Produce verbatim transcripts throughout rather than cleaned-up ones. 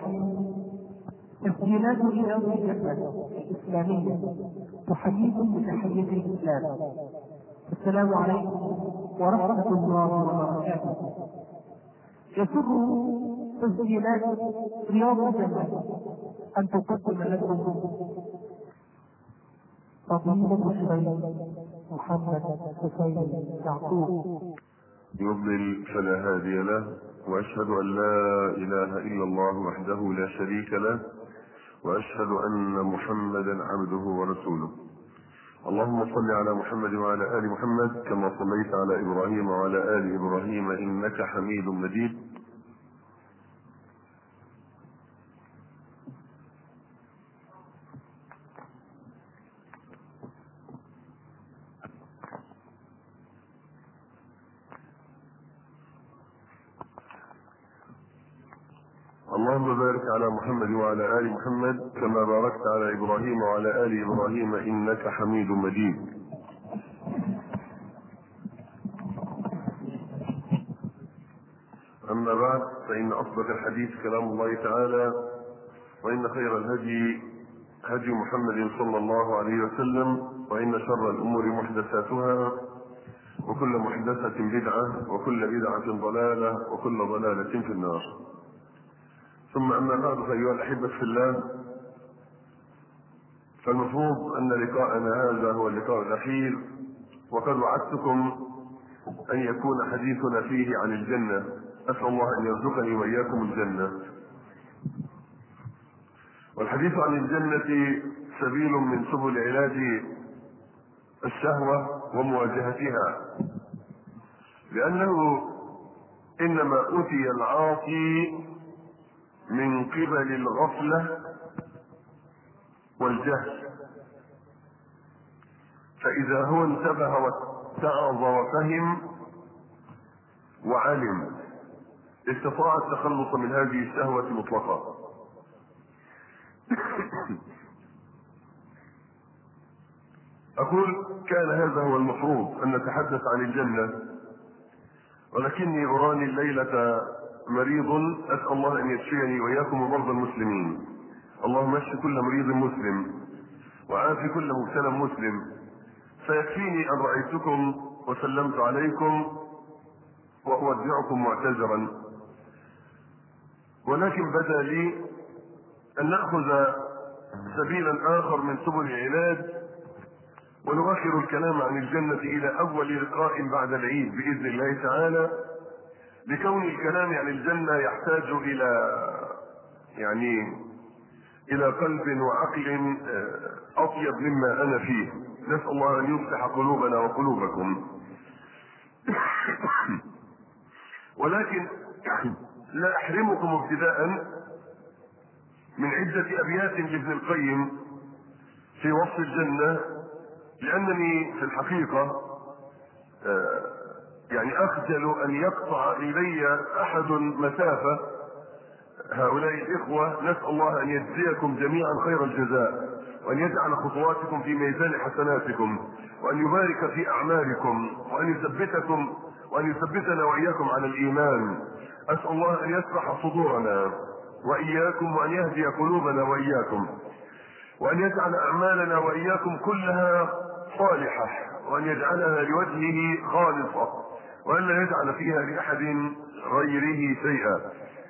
تسجيلات رياض الجنة الإسلامية تحييكم بتحية الإسلام. السلام عليكم ورحمة الله وبركاته. يسر تسجيلات رياض الجنة أن تقدم لكم فضيلة الشيخ محمد حسين يعقوب. يضلل فلا هادي له، واشهد ان لا اله الا الله وحده لا شريك له، واشهد ان محمدا عبده ورسوله. اللهم صل على محمد وعلى ال محمد كما صليت على ابراهيم وعلى ال ابراهيم انك حميد مجيد. اللهم بارك على محمد وعلى ال محمد كما باركت على ابراهيم وعلى ال ابراهيم انك حميد مجيد. اما بعد، فان اصدق الحديث كلام الله تعالى، وان خير الهدي هدي محمد صلى الله عليه وسلم، وان شر الامور محدثاتها، وكل محدثة بدعة، وكل بدعة ضلالة، وكل ضلالة في النار. ثم أما بعد، فأيها الأحبة في الله، فالمفروض أن لقاءنا هذا هو اللقاء الأخير، وقد وعدتكم أن يكون حديثنا فيه عن الجنة. أسأل الله أن يرزقني وإياكم الجنة. والحديث عن الجنة سبيل من سبل علاج الشهوة ومواجهتها، لأنه إنما أوتي العاصي من قبل الغفلة والجهل، فإذا هو انتبه واتعظ وفهم وعلم استطاع التخلص من هذه الشهوة مطلقا. أقول كان هذا هو المفروض أن نتحدث عن الجنة، ولكني أراني الليلة مريض، أسأل الله أن يشفيني وإياكم ومرضى المسلمين. اللهم اشف كل مريض مسلم، وعافي كل مبتلى مسلم. فيكفيني أن رأيتكم وسلمت عليكم وأودعكم معتذرا، ولكن بدا لي أن نأخذ سبيلا آخر من سبل العلاج، ونؤخر الكلام عن الجنة إلى أول لقاء بعد العيد بإذن الله تعالى، لكون الكلام عن الجنة يحتاج إلى يعني إلى قلب وعقل أطيب مما أنا فيه. نسأل الله أن يفتح قلوبنا وقلوبكم. ولكن لا أحرمكم ابتداء من عدة أبيات لابن القيم في وصف الجنة، لأنني في الحقيقة يعني أخجل أن يقطع إلي أحد مسافة هؤلاء الإخوة. نسأل الله أن يجزيكم جميعا خير الجزاء، وأن يجعل خطواتكم في ميزان حسناتكم، وأن يبارك في أعمالكم، وأن يثبتكم وأن يثبتنا وإياكم على الإيمان. أسأل الله أن يشرح صدورنا وإياكم، وأن يهدي قلوبنا وإياكم، وأن يجعل أعمالنا وإياكم كلها صالحة، وأن يجعلها لوجهه خالصة، وأن لا يجعل فيها لأحد غيره شيئا.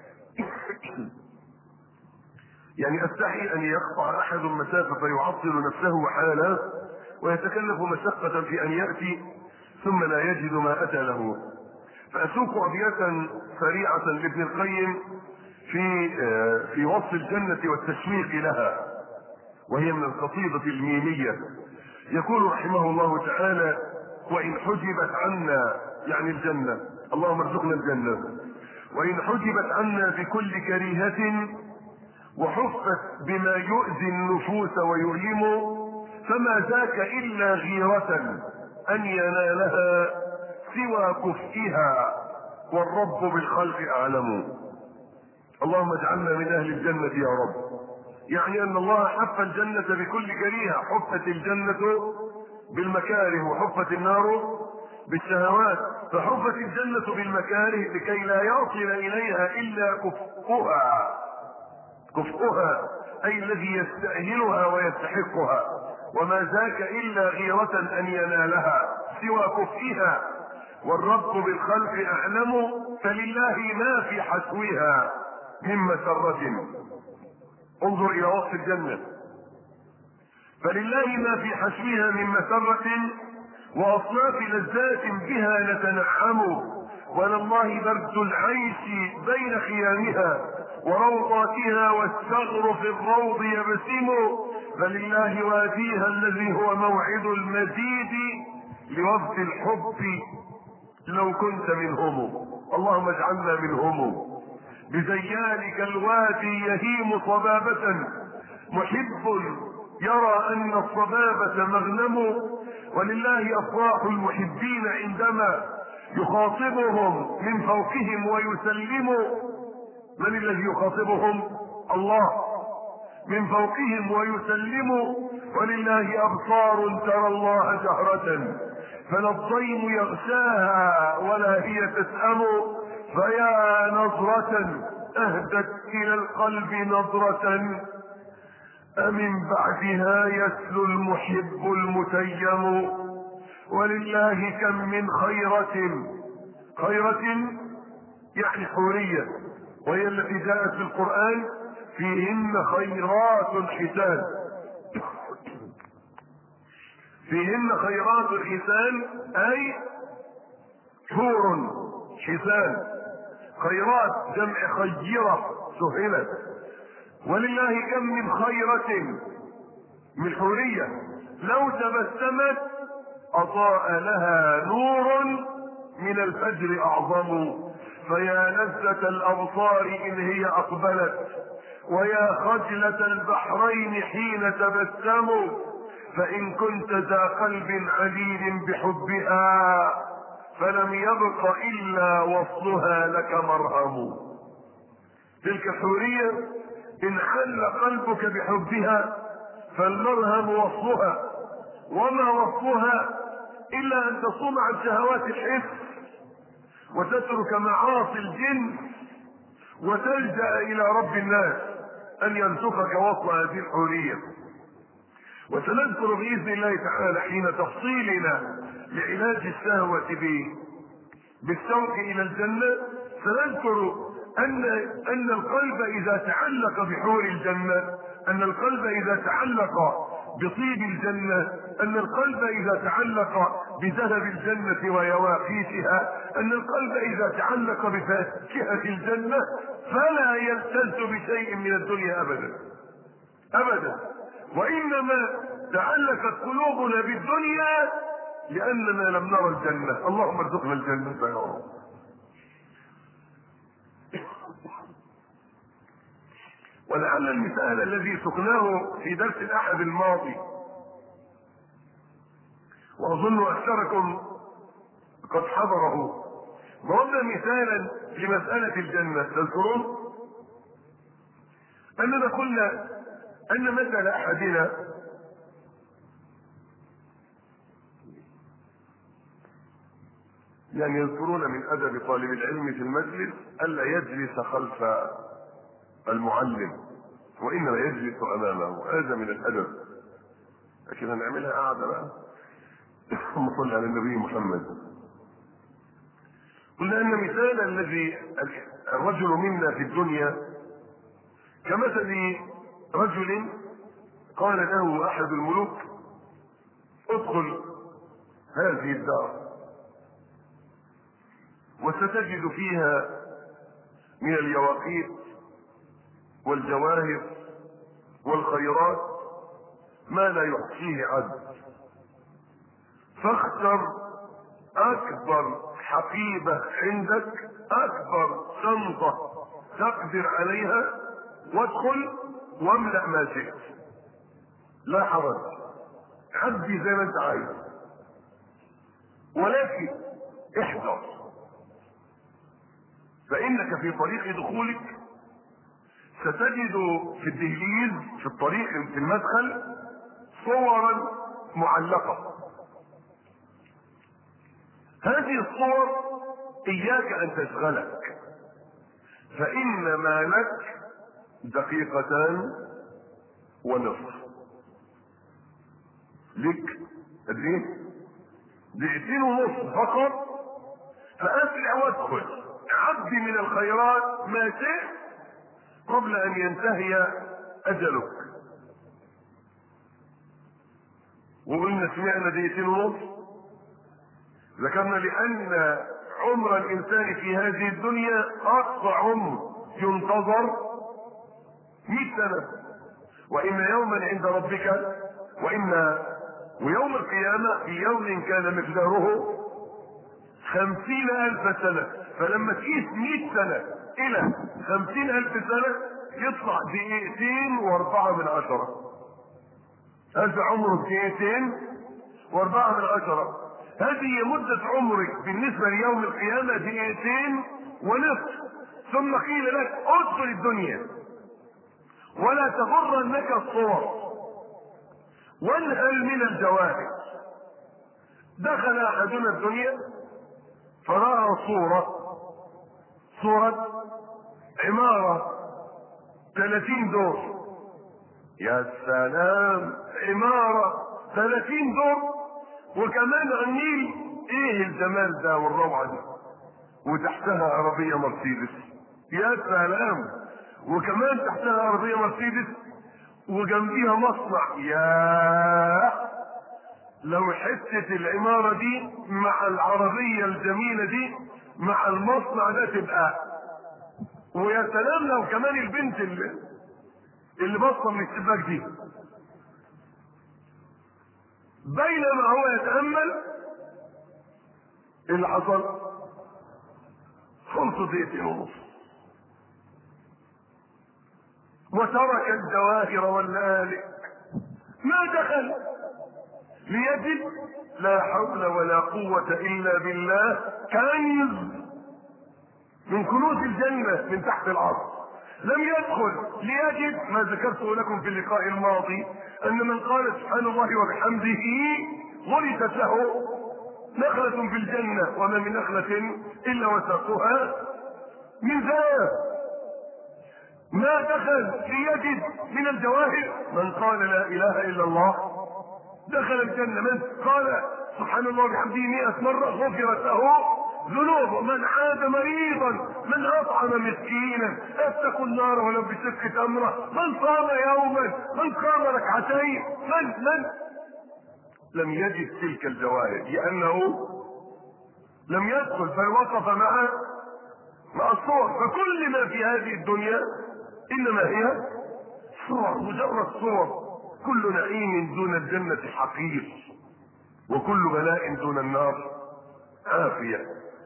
يعني أستحي أن يقطع أحد مسافة فيعطل نفسه حالا ويتكلف مشقة في أن يأتي ثم لا يجد ما أتى له. فأسوق أبياتا سريعة لابن القيم في في وصف الجنة والتشويق لها، وهي من القصيدة الميمية. يقول رحمه الله تعالى: وإن حجبت عنا، يعني الجنة، اللهم ارزقنا الجنة، وإن حجبت عنا بكل كريهة، وحفت بما يؤذي النفوس ويؤلم، فما ذاك إلا غيرة أن ينالها سوى كفئها، والرب بالخلق أعلم. اللهم اجعلنا من أهل الجنة يا رب. يعني أن الله حف الجنة بكل كريهة، حفت الجنة بالمكاره وحفت النار بالشهوات، فحفت الجنة بالمكاره لكي لا يصل إليها إلا كفؤها. كفؤها أي الذي يستأهلها ويستحقها، وما ذاك إلا غيرة أن ينالها سوى كفئها، والرب بالخلق أعلم، فلله ما في حسوها من مسرة. انظر إلى وصف الجنة، فلله ما في حسوها من مسرة وأصناف لذات بها نتنعم، ولله برد العيش بين خيامها وروضاتها والثغر في الروض يبسم، فلله واديها الذي هو موعد المزيد لوفد الحب لو كنت منهم، اللهم اجعلنا منهم. بزيانك الوادي يهيم صبابة، محب يرى ان الصبابة مغنم، ولله افراح المحبين عندما يخاطبهم من فوقهم ويسلم. من الذي يخاطبهم؟ الله من فوقهم ويسلم. ولله ابصار ترى الله جهرة، فلا الضيم يغشاها ولا هي تسأم، فيا نظرة اهدت الى القلب نظرة، أمن بعدها يسلو المحب المتيم. ولله كم من خيرة، خيرة يعني حورية، وهي التي جاءت في القرآن فيهن خيرات حسان، فيهن خيرات حسان أي حور حسان، خيرات جمع خيرة سهلت. ولله كم من خيرة من حورية لو تبسمت أضاء لها نور من الفجر أعظم، فيا لذة الأبصار إن هي أقبلت، ويا خجلة البحرين حين تبسموا، فإن كنت ذا قلب عليل بحبها فلم يبق إلا وصلها لك مرهم. تلك الحورية إن حل قلبك بحبها فالمرهم وصلها، وما وصلها إلا أن تصوم عن شهوات الحس وتترك معاصي الجن وتلجأ إلى رب الناس أن يرزقك وصل هذه الحورية. وسنذكر بإذن الله تعالى حين تفصيلنا لعلاج الشهوة بالشوق إلى الجنة، سنذكر أن أن القلب إذا تعلق بحور الجنة، أن القلب إذا تعلق بطيب الجنة، أن القلب إذا تعلق بذهب الجنة ويواقيتها، أن القلب إذا تعلق بفاكهة الجنة فلا يلتز بشيء من الدنيا أبدا أبدا، وإنما تعلقت قلوبنا بالدنيا لأننا لم نرى الجنة. اللهم ارزقنا الجنة يا رب. ولعل المثال الذي سقناه في درس الأحد الماضي، وأظن أكثركم قد حضره، ضربنا مثالا لمسألة الجنة. تذكرون أننا قلنا أن مثل أحدنا يعني يذكرون من أدب طالب العلم في المجلس ألا يجلس خلف المعلم وإنما يجلس أمامه، هذا من الأدب. لكن هنعملها قاعدة بقى اللهم صل على النبي محمد. قلنا أن مثال الذي الرجل منا في الدنيا كمثل رجل قال له أحد الملوك ادخل هذه الدار وستجد فيها من اليواقيت والجواهر والخيرات ما لا يحصيه عد، فاختر اكبر حقيبة عندك، اكبر شنطة تقدر عليها، وادخل واملأ ما شئت، لا حرج، حدي زي ما انت عايز، ولكن احذر، فانك في طريق دخولك ستجد في الدهليز في الطريق في المدخل صورا معلقة. هذه الصور اياك ان تشغلك، فان ما لك دقيقتان ونصف. لك قد ايه؟ دقيقتين ونصف فقط، فاسرع وادخل عبدي من الخيرات ما شئت قبل ان ينتهي اجلك. وقلنا سمعنا دقيقتين ونصف، ذكرنا لان عمر الانسان في هذه الدنيا اقصى عمر ينتظر مئة سنة، وان يوما عند ربك وان ويوم القيامة في يوم كان مقداره خمسين الف سنة. فلما تقيس مئة سنة الى خمسين الف سنة يطلع دقيقتين واربعة من عشرة. هذا عمره دقيقتين واربعة من عشرة. هذه مدة عمرك بالنسبة ليوم القيامة دقيقتين ونصف. ثم قيل لك ادخل الدنيا ولا تغرنك الصور وانهل من الجواهر. دخل احدنا الدنيا فرأى صورة صورة عمارة ثلاثين دور. يا سلام، عمارة ثلاثين دور وكمان على النيل، ايه الجمال ده والروعة دي، وتحتها عربية مرسيدس. يا سلام، وكمان تحتها عربية مرسيدس وجنبيها مصنع. يا لو حتة العمارة دي مع العربية الجميلة دي مع المصنع ده تبقى. ويا سلام لو كمان البنت اللي اللي بصة من الشباك دي. بينما هو يتأمل اللي حصل خلص دقيقتين ونص وترك الجواهر واللآلئ. ما دخل ليجد لا حول ولا قوة إلا بالله كنز من كنوز الجنة من تحت العرش. لم يدخل ليجد ما ذكرته لكم في اللقاء الماضي أن من قال سبحان الله وبحمده ورثت له نخلة في الجنة وما من نخلة إلا وسقها من ذهب. ما دخل ليجد من الجواهر من قال لا إله إلا الله دخل الجنة. من قال سبحان الله وبحمده مئة مرة غفرت له ذنوبه. من عاد مريضا، من أطعم مسكينا، اتقوا النار ولو بشق تمرة، من صام يوما، من قام ركعتين، من من لم يجد تلك الجواهر لأنه لم يدخل بل وقف مع مع الصور. فكل ما في هذه الدنيا إنما هي صور، مجرد صور. كل نعيم دون الجنة حقير، وكل بلاء دون النار عافية.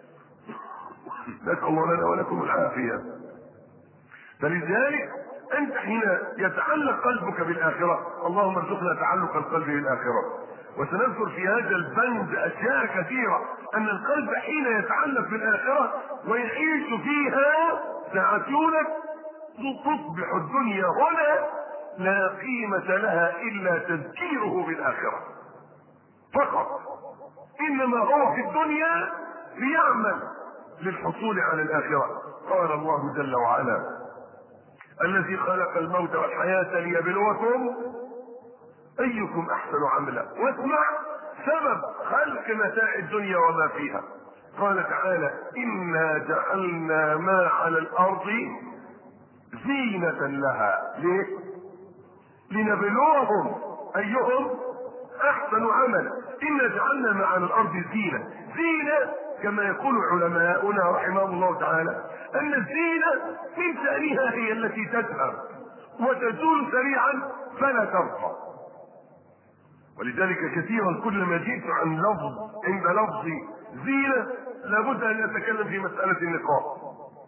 نسأل الله لنا ولكم العافية. فلذلك أنت حين يتعلق قلبك بالآخرة، اللهم ارزقنا تعلق القلب بالآخرة. وسنذكر في هذا البند أشياء كثيرة، أن القلب حين يتعلق بالآخرة ويعيش فيها ساعتونك تصبح الدنيا هنا لا قيمة لها إلا تذكيره بالآخرة فقط. إنما هو في الدنيا ليعمل للحصول على الآخرة. قال الله جل وعلا الذي خلق الموت والحياة ليبلوكم أيكم أحسن عملا. واسمع سبب خلق متاع الدنيا وما فيها. قال تعالى إنا جعلنا ما على الأرض زينة لها. ليه؟ لنبلوهم أيهم أحسن عملا. إنا جعلنا ما على الأرض زينة. زينة كما يقول علماؤنا رحمهم الله تعالى أن الزينة من شأنها هي التي تذهب وتزول سريعا فلا تبقى. ولذلك كثيرا كلما جئت عن لفظ عند لفظ زينة لابد أن نتكلم في مسألة النقاب.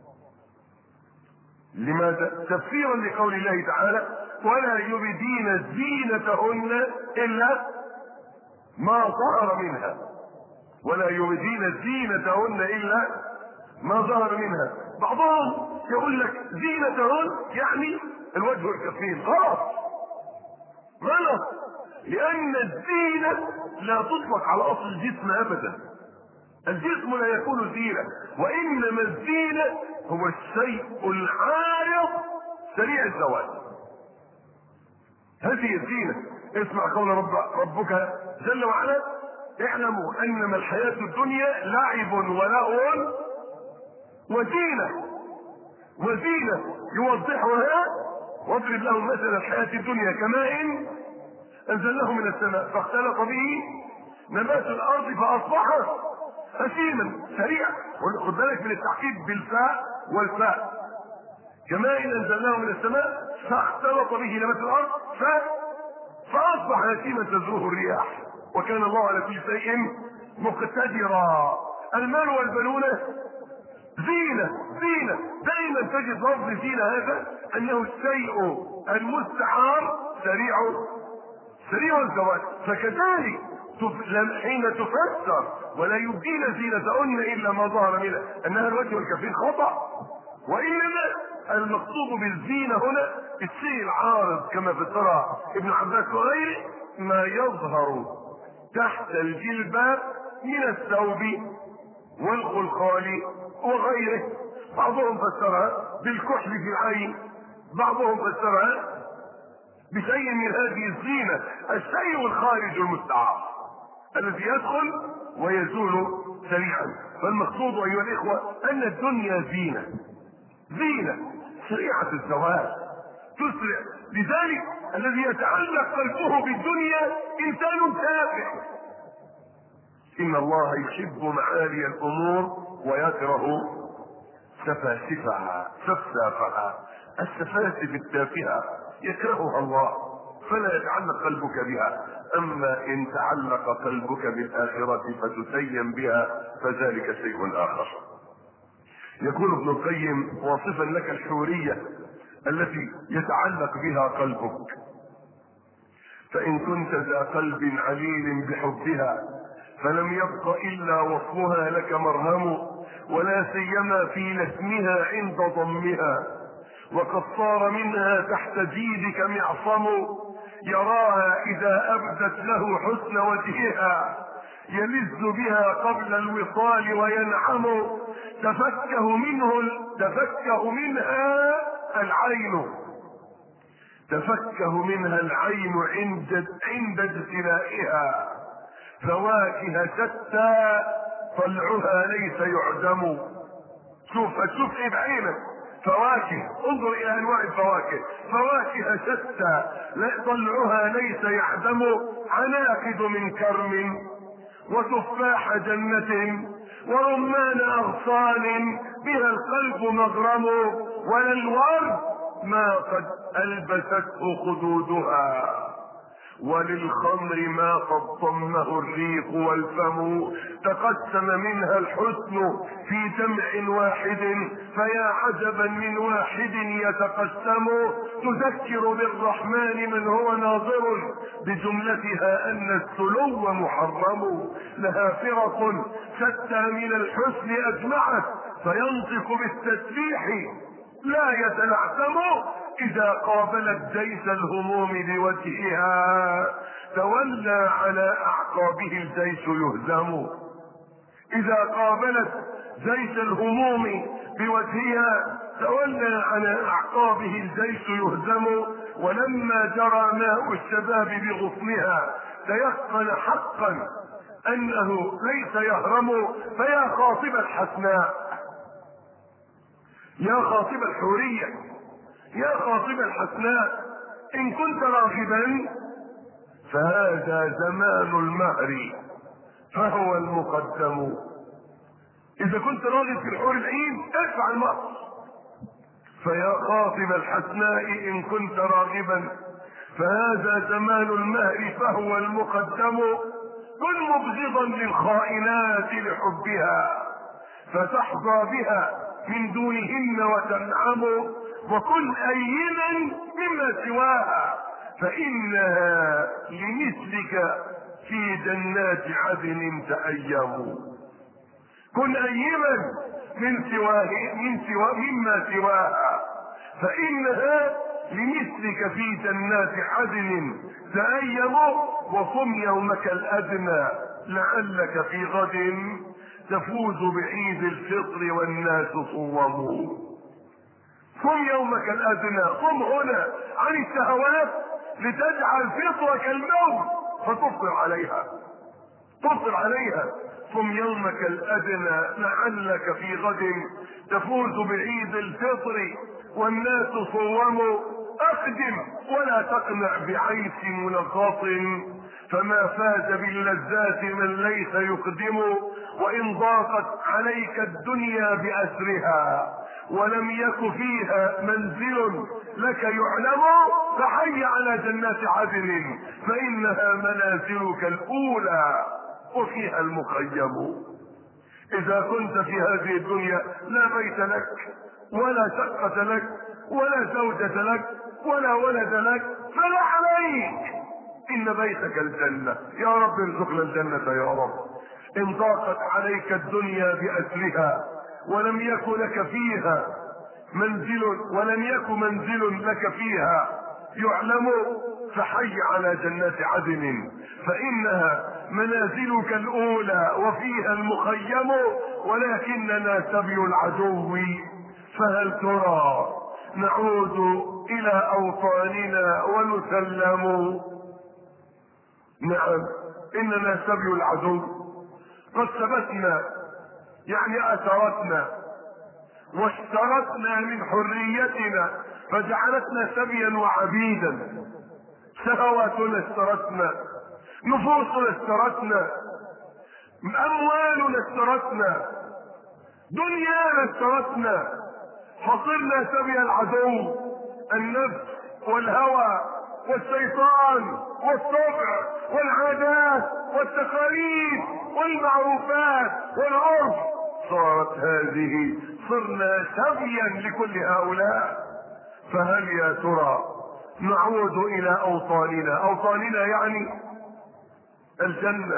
لماذا؟ تفسيرا لقول الله تعالى ولا يبدين زينتهن إلا ما ظهر منها. ولا يبدين زينتهن إلا ما ظهر منها. بعضهم يقول لك زينتهن يعني الوجه والكفين. غلط غلط، لأن الزينة لا تطلق على أصل الجسم أبدا. الجسم لا يكون زينة، وإنما الزينة هو الشيء العارض سريع الزوال. هذه الزينة. اسمع قول رب ربك جل وعلا: اعلموا انما الحياة الدنيا لعب ولهو وزينة. وزينة يوضحها: واضرب لهم مثل الحياة الدنيا كماء انزلناه من السماء فاختلط به نبات الارض فاصبح هشيما سريعا. خد بالك من التعقيب بالفاء والفاء. كماء انزلناه من السماء فاختلط به نبات الارض ف... فاصبح هشيما تزروه الرياح وكان الله على كل شيء مقتدرا. المال والبنون زينة. زينة دائما تجد لفظ زينة هذا انه الشيء المستعار سريع سريع الزواج. فكذلك حين تفسر ولا يبدين زينتهن الا ما ظهر منها انها الوجه والكفين خطأ، وانما المقصود بالزينة هنا الشيء العارض كما فسرها ابن عباس وغيره ما يظهر تحت الجلباب من الثوب والخلخال وغيره. بعضهم فسرها بالكحل في العين، بعضهم فسرها بشيء من هذه الزينة، الشيء الخارج المستعار الذي يدخل ويزول سريعا. فالمقصود ايها الاخوة ان الدنيا زينة، زينة سريعة الزوال تسرع. لذلك الذي يتعلق قلبه بالدنيا انسان تافه. ان الله يحب معالي الامور ويكره سفاسفها سفسافها. السفاسف التافهة يكرهها الله فلا يتعلق قلبك بها. اما ان تعلق قلبك بالاخرة فتتيم بها فذلك شيء اخر. يقول ابن القيم واصفا لك الحورية التي يتعلق بها قلبك: فان كنت ذا قلب عليل بحبها فلم يبق الا وصفها لك مرهم، ولا سيما في لسمها عند ضمها، وقد صار منها تحت جيدك معصم، يراها اذا ابدت له حسن وجهها يلذ بها قبل الوصال وينعم، تفكه منه تفكه منها العين تفكه منها العين عند عند اجتلائها، فواكه شتى طلعها ليس يعدم. شوف شوف ايه بعينك فواكه، انظر الى انواع الفواكه، فواكه شتى طلعها ليس يعدم، عناقد من كرم وتفاح جنة ورمان اغصان بها القلب مغرم، ولا الورد ما قد البسته خدودها، وللخمر ما قد ضمه الريق والفم، تقسم منها الحسن في جمع واحد، فيا عجبا من واحد يتقسم، تذكر بالرحمن من هو ناظر بجملتها ان السلو محرم، لها فرق شتى من الحسن اجمعت، فينطق بالتسبيح لا يتلعثم، اذا قابلت جيش الهموم بوجهها تولى على اعقابه الجيش يهزم. اذا قابلت جيش الهموم بوجهها تولى على اعقابه الجيش يهزم، ولما جرى ماء الشباب بغصنها تيقن حقا انه ليس يهرم، فيا خاطب الحسناء، يا خاطب الحورية، يا خاطب الحسناء، ان كنت راغبا فهذا زمان المهر فهو المقدم. اذا كنت راغب في الحور العين ادفع المهر. فيا خاطب الحسناء ان كنت راغبا فهذا زمان المهر فهو المقدم، كن مبغضا للخائنات لحبها فتحظى بها من دونهن وتنعم، وكن ايما مما سواها فانها لمثلك في جنات عدن تأيم. كن ايما من سواه من سوا مما سواها فانها لمثلك في جنات عدن تأيم، وصم يومك الادنى لعلك في غد تفوز بعيد الفطر والناس صوموا. صم يومك الادنى، صم هنا عن الشهوات لتجعل فطرك الموت فتفطر عليها، تفطر عليها. صم يومك الادنى لعلك في غد تفوز بعيد الفطر والناس صوموا. اقدم ولا تقنع بعيش منغص، فما فاز باللذات من ليس يقدم. وان ضاقت عليك الدنيا باسرها ولم يك فيها منزل لك يعلم، فحي على جنات عدن فانها منازلك الاولى وفيها المخيم. اذا كنت في هذه الدنيا لا بيت لك ولا شقة لك ولا زوجة لك ولا ولد لك فلا عليك، ان بيتك الجنة. يا رب ارزقنا الجنة يا رب. ان ضاقت عليك الدنيا بأسرها ولم يكن لك فيها منزل ولم يكن منزل لك فيها يعلم، فحي على جنات عدن فإنها منازلك الأولى وفيها المخيم. ولكننا سبي العدو فهل ترى نعود إلى أوطاننا ونسلم. نعم إننا سبي العدو، قد ثبتنا يعني أثرتنا واشترتنا من حريتنا فجعلتنا سبيا وعبيدا. شهواتنا اشترتنا، نفوسنا اشترتنا، اموالنا اشترتنا، دنيانا اشترتنا، فصرنا سبي العدو، النفس والهوى والشيطان والطبع والعادات والتقاليد والمعروفات والعرف. صارت هذه صرنا سبيا لكل هؤلاء. فهل يا ترى نعود الى اوطاننا؟ اوطاننا يعني الجنة.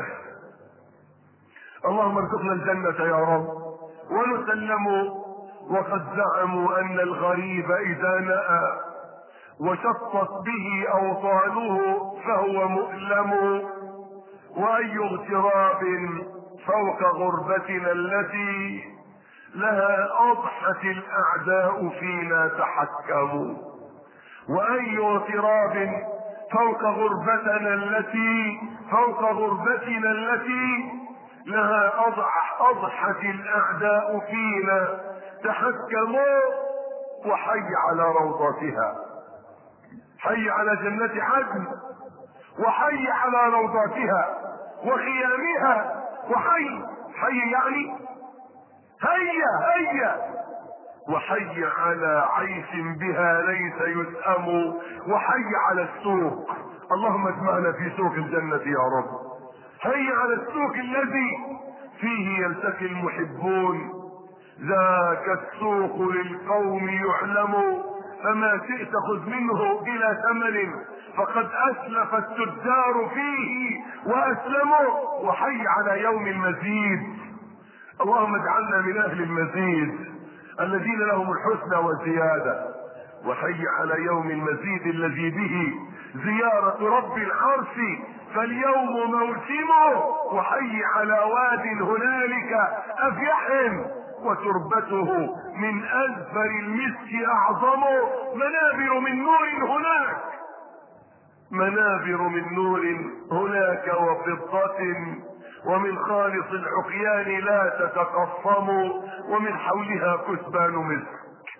اللهم ارزقنا الجنة يا رب. ونسلم وقد زعموا ان الغريب اذا نأى وشطت به اوطانه فهو مؤلم. واي اغتراب فوق غربتنا التي لها اضحت الاعداء فينا تحكموا. واي اغتراب فوق غربتنا التي فوق غربتنا التي لها أضح اضحت الاعداء فينا تحكموا. وحي على روضاتها، حي على جنة عدن، وحي على روضاتها وخيامها، وحي حي يعني هيا هيا، وحي على عيش بها ليس يسأم، وحي على السوق. اللهم اجمعنا في سوق الجنة يا رب. حي على السوق الذي فيه يلتقي المحبون، ذاك السوق للقوم يعلم، فما شئت خذ منه بلا ثمن فقد اسلف التجار فيه واسلموا. وحي على يوم المزيد. اللهم اجعلنا من اهل المزيد الذين لهم الحسنى وزيادة. وحي على يوم المزيد الذي به زيارة رب العرش فاليوم موسمه. وحي على واد هنالك افيح وتربته من ازفر المسك اعظم. منابر من نور هناك، منابر من نور هناك وفضة، ومن خالص العقيان لا تتقصم، ومن حولها كثبان مسك.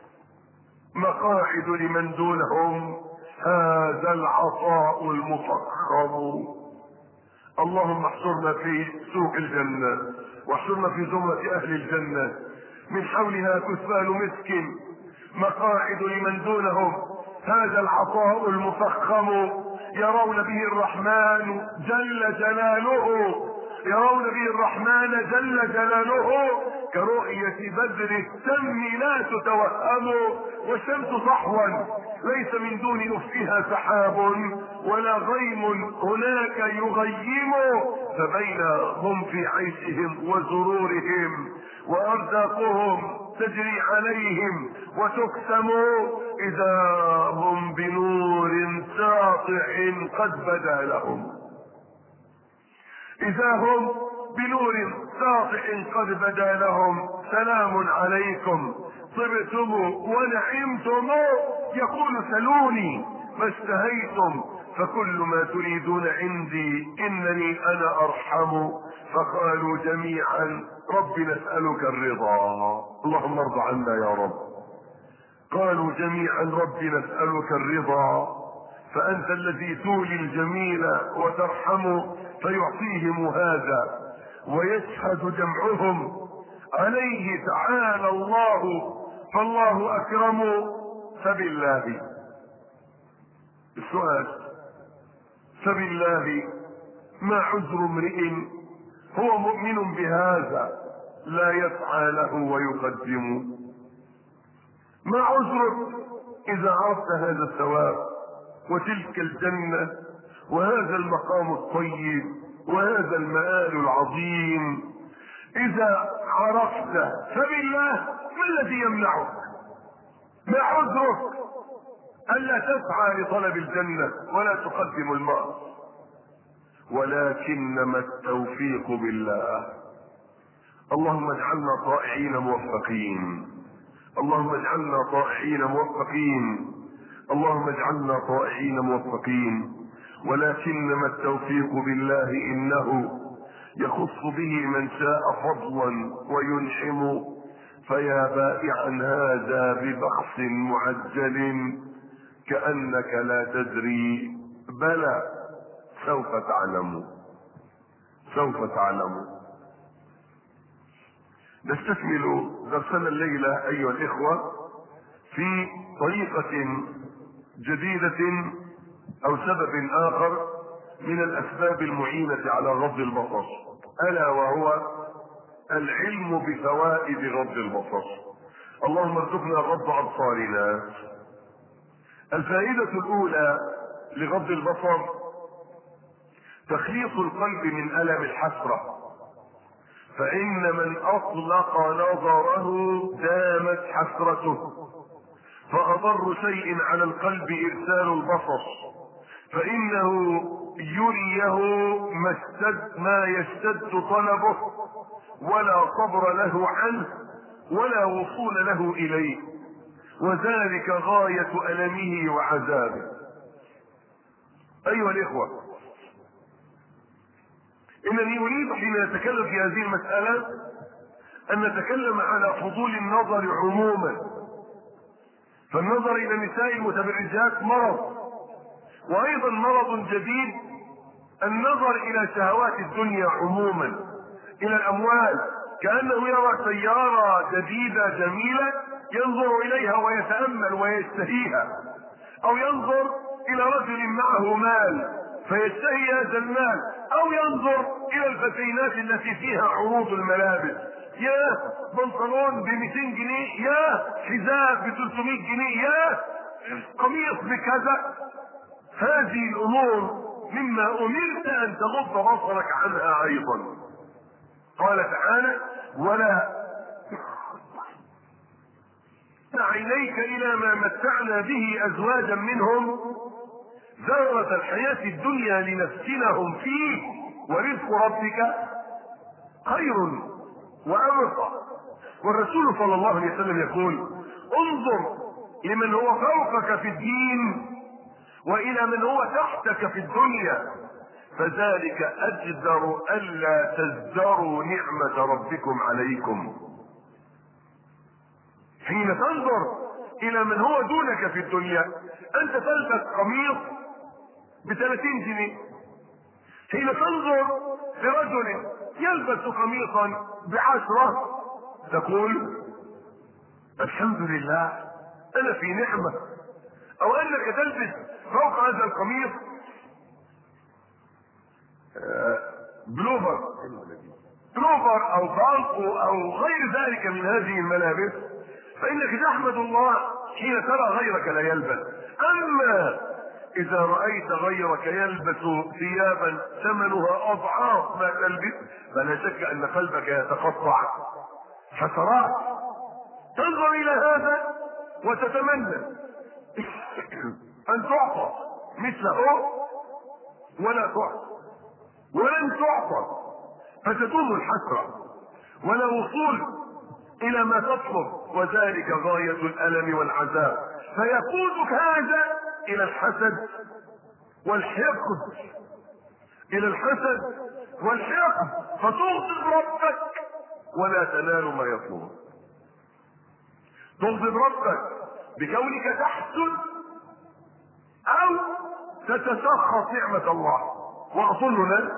مقاعد لمن دونهم هذا العطاء المفخم. اللهم احشرنا في سوق الجنة واحشرنا في زمرة اهل الجنة. من حولها كثبان مسك مقاعد لمن دونهم هذا العطاء المفخم. يرون به الرحمن جل جلاله، يرون به الرحمن جل جلاله كرؤية بدر التم لا تتوهم. والشمس صحوا ليس من دون افقها سحاب ولا غيم هناك يغيم. فبينهم في عيشهم وسرورهم وارزاقهم تجري عليهم وتقسم، اذا هم بنور ساطع قد بدا لهم، اذا هم بنور ساطع قد بدا لهم. سلام عليكم طبتم ونعمتم يقول سلوني ما اشتهيتم فكل ما تريدون عندي انني انا ارحم. فقالوا جميعا رب نسألك الرضا. اللهم ارض عنا يا رب. قالوا جميعا رب نسألك الرضا فانت الذي تولي الجميل وترحم فيعطيهم هذا ويشهد جمعهم عليه تعالى الله فالله اكرم. فبالله السؤال فبالله ما عذر امرئ هو مؤمن بهذا لا يسعى له ويقدم. ما عذرك اذا عرفت هذا الثواب وتلك الجنة وهذا المقام الطيب وهذا المآل العظيم؟ اذا عرفت فبالله ما الذي يمنعك؟ ما عذرك الا تسعى لطلب الجنة ولا تقدم المال؟ ولكنما التوفيق بالله. اللهم اجعلنا طائعين موفقين. اللهم اجعلنا طائعين موفقين. اللهم اجعلنا طائعين موفقين. ولكنما التوفيق بالله انه يخص به من شاء فضلا وينعم. فيا بائعا هذا ببخس معجل كأنك لا تدري بلى سوف تعلم. سوف تعلم. نستكمل درسنا الليلة ايها الاخوة في طريقة جديدة او سبب اخر من الاسباب المعينة على غض البصر، الا وهو العلم بفوائد غض البصر. اللهم ارزقنا غض ابصارنا. الفائدة الاولى لغض البصر تخليص القلب من الم الحسرة، فان من اطلق نظره دامت حسرته. فاضر شيء على القلب ارسال البصر، فانه يريه ما اشتد ما يشتد طلبه ولا صبر له عنه ولا وصول له اليه، وذلك غاية ألمه وعذابه. ايها الاخوة، انني اريد حين نتكلم في هذه المسألة ان نتكلم على فضول النظر عموما. فالنظر الى النساء المتبرجات مرض، وايضا مرض جديد النظر الى شهوات الدنيا عموما، الى الاموال، كأنه يرى سيارة جديدة جميلة ينظر اليها ويتأمل ويشتهيها، او ينظر الى رجل معه مال فيشتهي هذا المال، او ينظر الى الفتينات التي فيها عروض الملابس، يا بنطلون ب مئتين جنيه، يا حذاء ب ثلاثمائة جنيه، يا قميص بكذا. هذه الامور مما امرت ان تغض بصرك عنها ايضا. قال تعالى: ولا عينيك الى ما متعنا به ازواجا منهم زهرة الحياة الدنيا لنفتنهم فيه ورزق ربك خير وأبقى. والرسول صلى الله عليه وسلم يقول: انظر لمن هو فوقك في الدين والى من هو تحتك في الدنيا، فذلك اجدر الا تزدروا نعمة ربكم عليكم. حين تنظر الى من هو دونك في الدنيا، انت تلبس قميص بثلاثين جنيه، حين تنظر لرجل يلبس قميصا بعشرة تقول: الحمد لله انا في نعمة. او انك تلبس فوق هذا القميص بلوفر بلوفر او بالطو او غير ذلك من هذه الملابس، فانك تحمد الله حين ترى غيرك لا يلبس. اما اذا رأيت غيرك يلبس ثيابا ثمنها اضعاف ما تلبس، فلا شك ان قلبك يتقطع حسرات. تنظر الى هذا وتتمنى ان تعطى مثله ولا تعطى، ولن تعطى فتدوم الحسرة ولا وصول الى ما تطلب، وذلك غاية الالم والعذاب. فيقودك هذا الى الحسد والحقد، الى الحسد والحقد، فتغضب ربك ولا تنال ما يطلبه. تغضب ربك بكونك تحسد او تتسخط نعمة الله. واظننا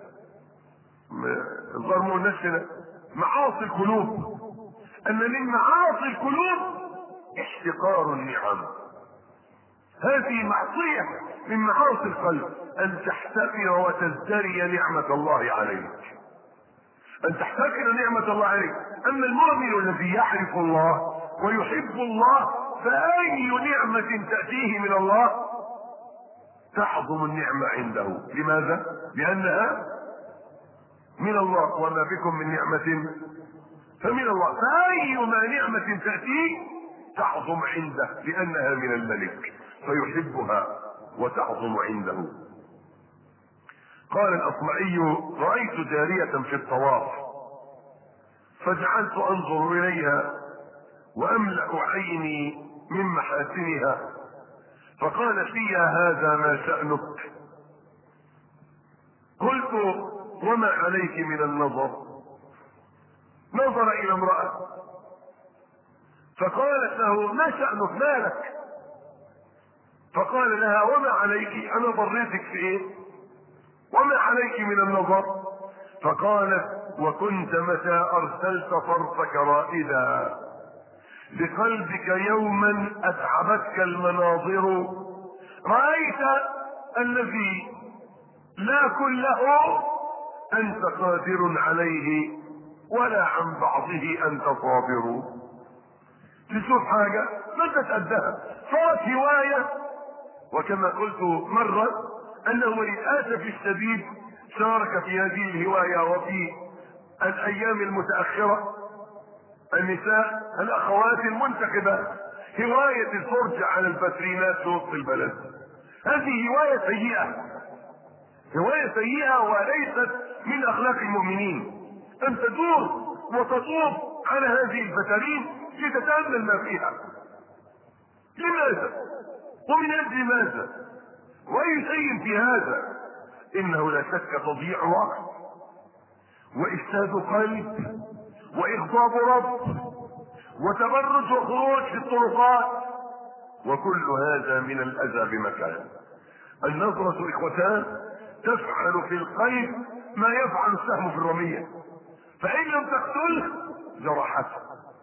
ظلموا نفسنا معاصي القلوب، ان من معاصي القلوب احتقار النعم. هذه معصية من معاصي القلب، ان تحتقر وتزدري نعمة الله عليك، ان تحتقر نعمة الله عليك. اما المؤمن الذي يعرف الله ويحب الله فاي نعمة تأتيه من الله تعظم النعمة عنده. لماذا؟ لانها من الله، وما بكم من نعمة فمن الله. فايما نعمة تأتيه تعظم عنده لانها من الملك فيحبها وتعظم عنده. قال الاصمعي: رأيت جارية في الطواف فجعلت انظر اليها واملأ عيني من محاسنها، فقال فيها: هذا ما شأنك؟ قلت: وما عليك من النظر؟ نظر الى امرأة فقالت له: ما شأنك؟ مالك؟ فقال لها: وما عليك؟ انا ضريتك في ايه؟ وما عليك من النظر؟ فقالت: وكنت متى ارسلت طرفك رائدا لقلبك يوما اتعبتك المناظر، رأيت الذي لا كله انت قادر عليه ولا عن بعضه انت صابر. تشوف حاجة ما تتأدها، صارت هواية. وكما قلت مرة انه للاسف الشديد شارك في هذه الهواية وفي الايام المتأخرة النساء الاخوات المنتخبات هواية الفرجة على الباترينات في وسط البلد. هذه هواية سيئة، هواية سيئة وليست من اخلاق المؤمنين. ان تدور وتطوف على هذه البتارين لتتأمل ما فيها. لماذا؟ ومن اجل ماذا؟ واي شيء في هذا؟ انه لا شك تضييع وقت وافساد قلب واغضاب رب وتبرج وخروج في الطرقات، وكل هذا من الاذى بمكان. النظرة اخوتان تفعل في القلب ما يفعل السهم في الرمية، فان لم تقتله جرحته.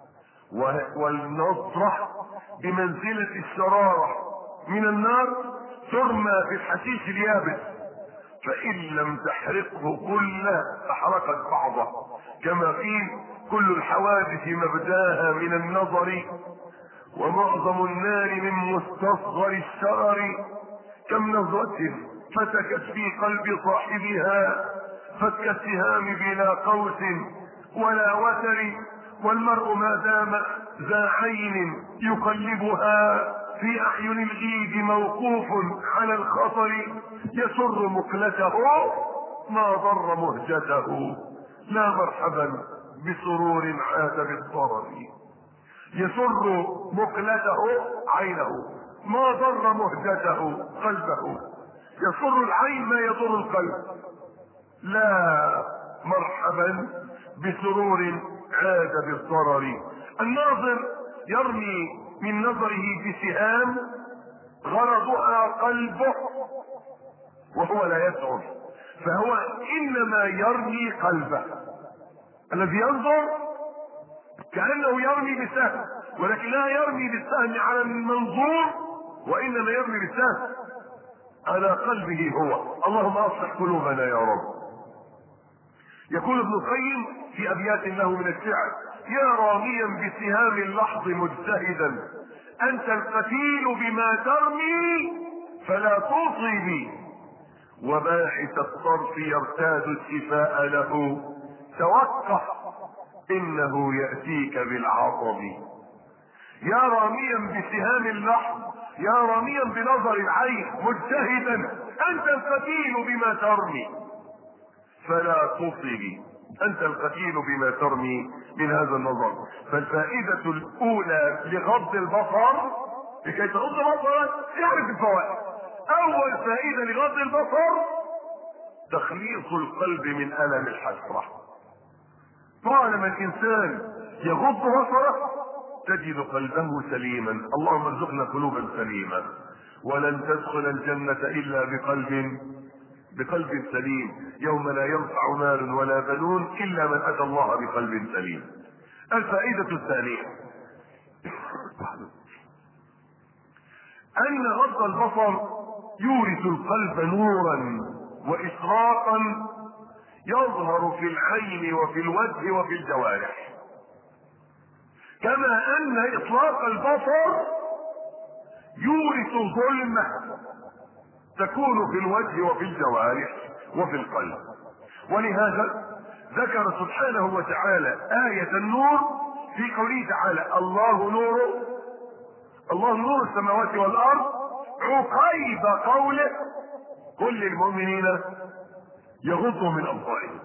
والنظرة بمنزلة الشرارة من النار ترمى في الحشيش اليابس، فان لم تحرقه كله احرقت بعضه. كما قيل: كل الحوادث مبداها من النظر ومعظم النار من مستصغر الشرر. كم نظرة فتكت في قلب صاحبها فك السهام بلا قوس ولا وتر، والمرء ما دام ذا عين يقلبها في اعين الايد موقوف على الخطر، يسر مقلته ما ضر مهجته، لا مرحبا بسرور عاد بالضرر. يسر مقلته عينه ما ضر مهجته قلبه، يسر العين ما يضر القلب، لا مرحبا بسرور عاد بالضرر. الناظر يرمي من نظره بسهام غرضها قلبه وهو لا يشعر، فهو انما يرمي قلبه. الذي ينظر كأنه يرمي بالسهم، ولكن لا يرمي بالسهم على المنظور، وانما يرمي بالسهم على قلبه هو. اللهم اصلح قلوبنا يا رب. يقول ابن القيم في ابيات له من الشعر: يا راميا بسهام اللحظ مجتهدا انت القتيل بما ترمي فلا توصي، وباحث الطرف يرتاد الشفاء له توقف انه يأتيك بالعطب. يا راميا بسهام اللحظ، يا راميا بنظر العين مجتهدا انت القتيل بما ترمي فلا تصب، انت القتيل بما ترمي من هذا النظر. فالفائدة الاولى لغض البصر لكي تغض بصرك اعرف الفوائد. اول فائدة لغض البصر تخليص القلب من الم الحسرة. طالما الانسان يغض بصره تجد قلبه سليما. اللهم ارزقنا قلوبا سليمة. ولن تدخل الجنة الا بقلب بقلب سليم يوم لا ينفع مال ولا بنون الا من اتى الله بقلب سليم. الفائدة الثانية ان غض البصر يورث القلب نورا واشراقا يظهر في العين وفي الوجه وفي الجوارح، كما ان اطلاق البصر يورث ظلمة تكون في الوجه وفي الجوارح وفي القلب. ولهذا ذكر سبحانه وتعالى آية النور في قوله تعالى الله نور الله نور السماوات والارض عقيب قوله كل المؤمنين يغضوا من ابصارهم.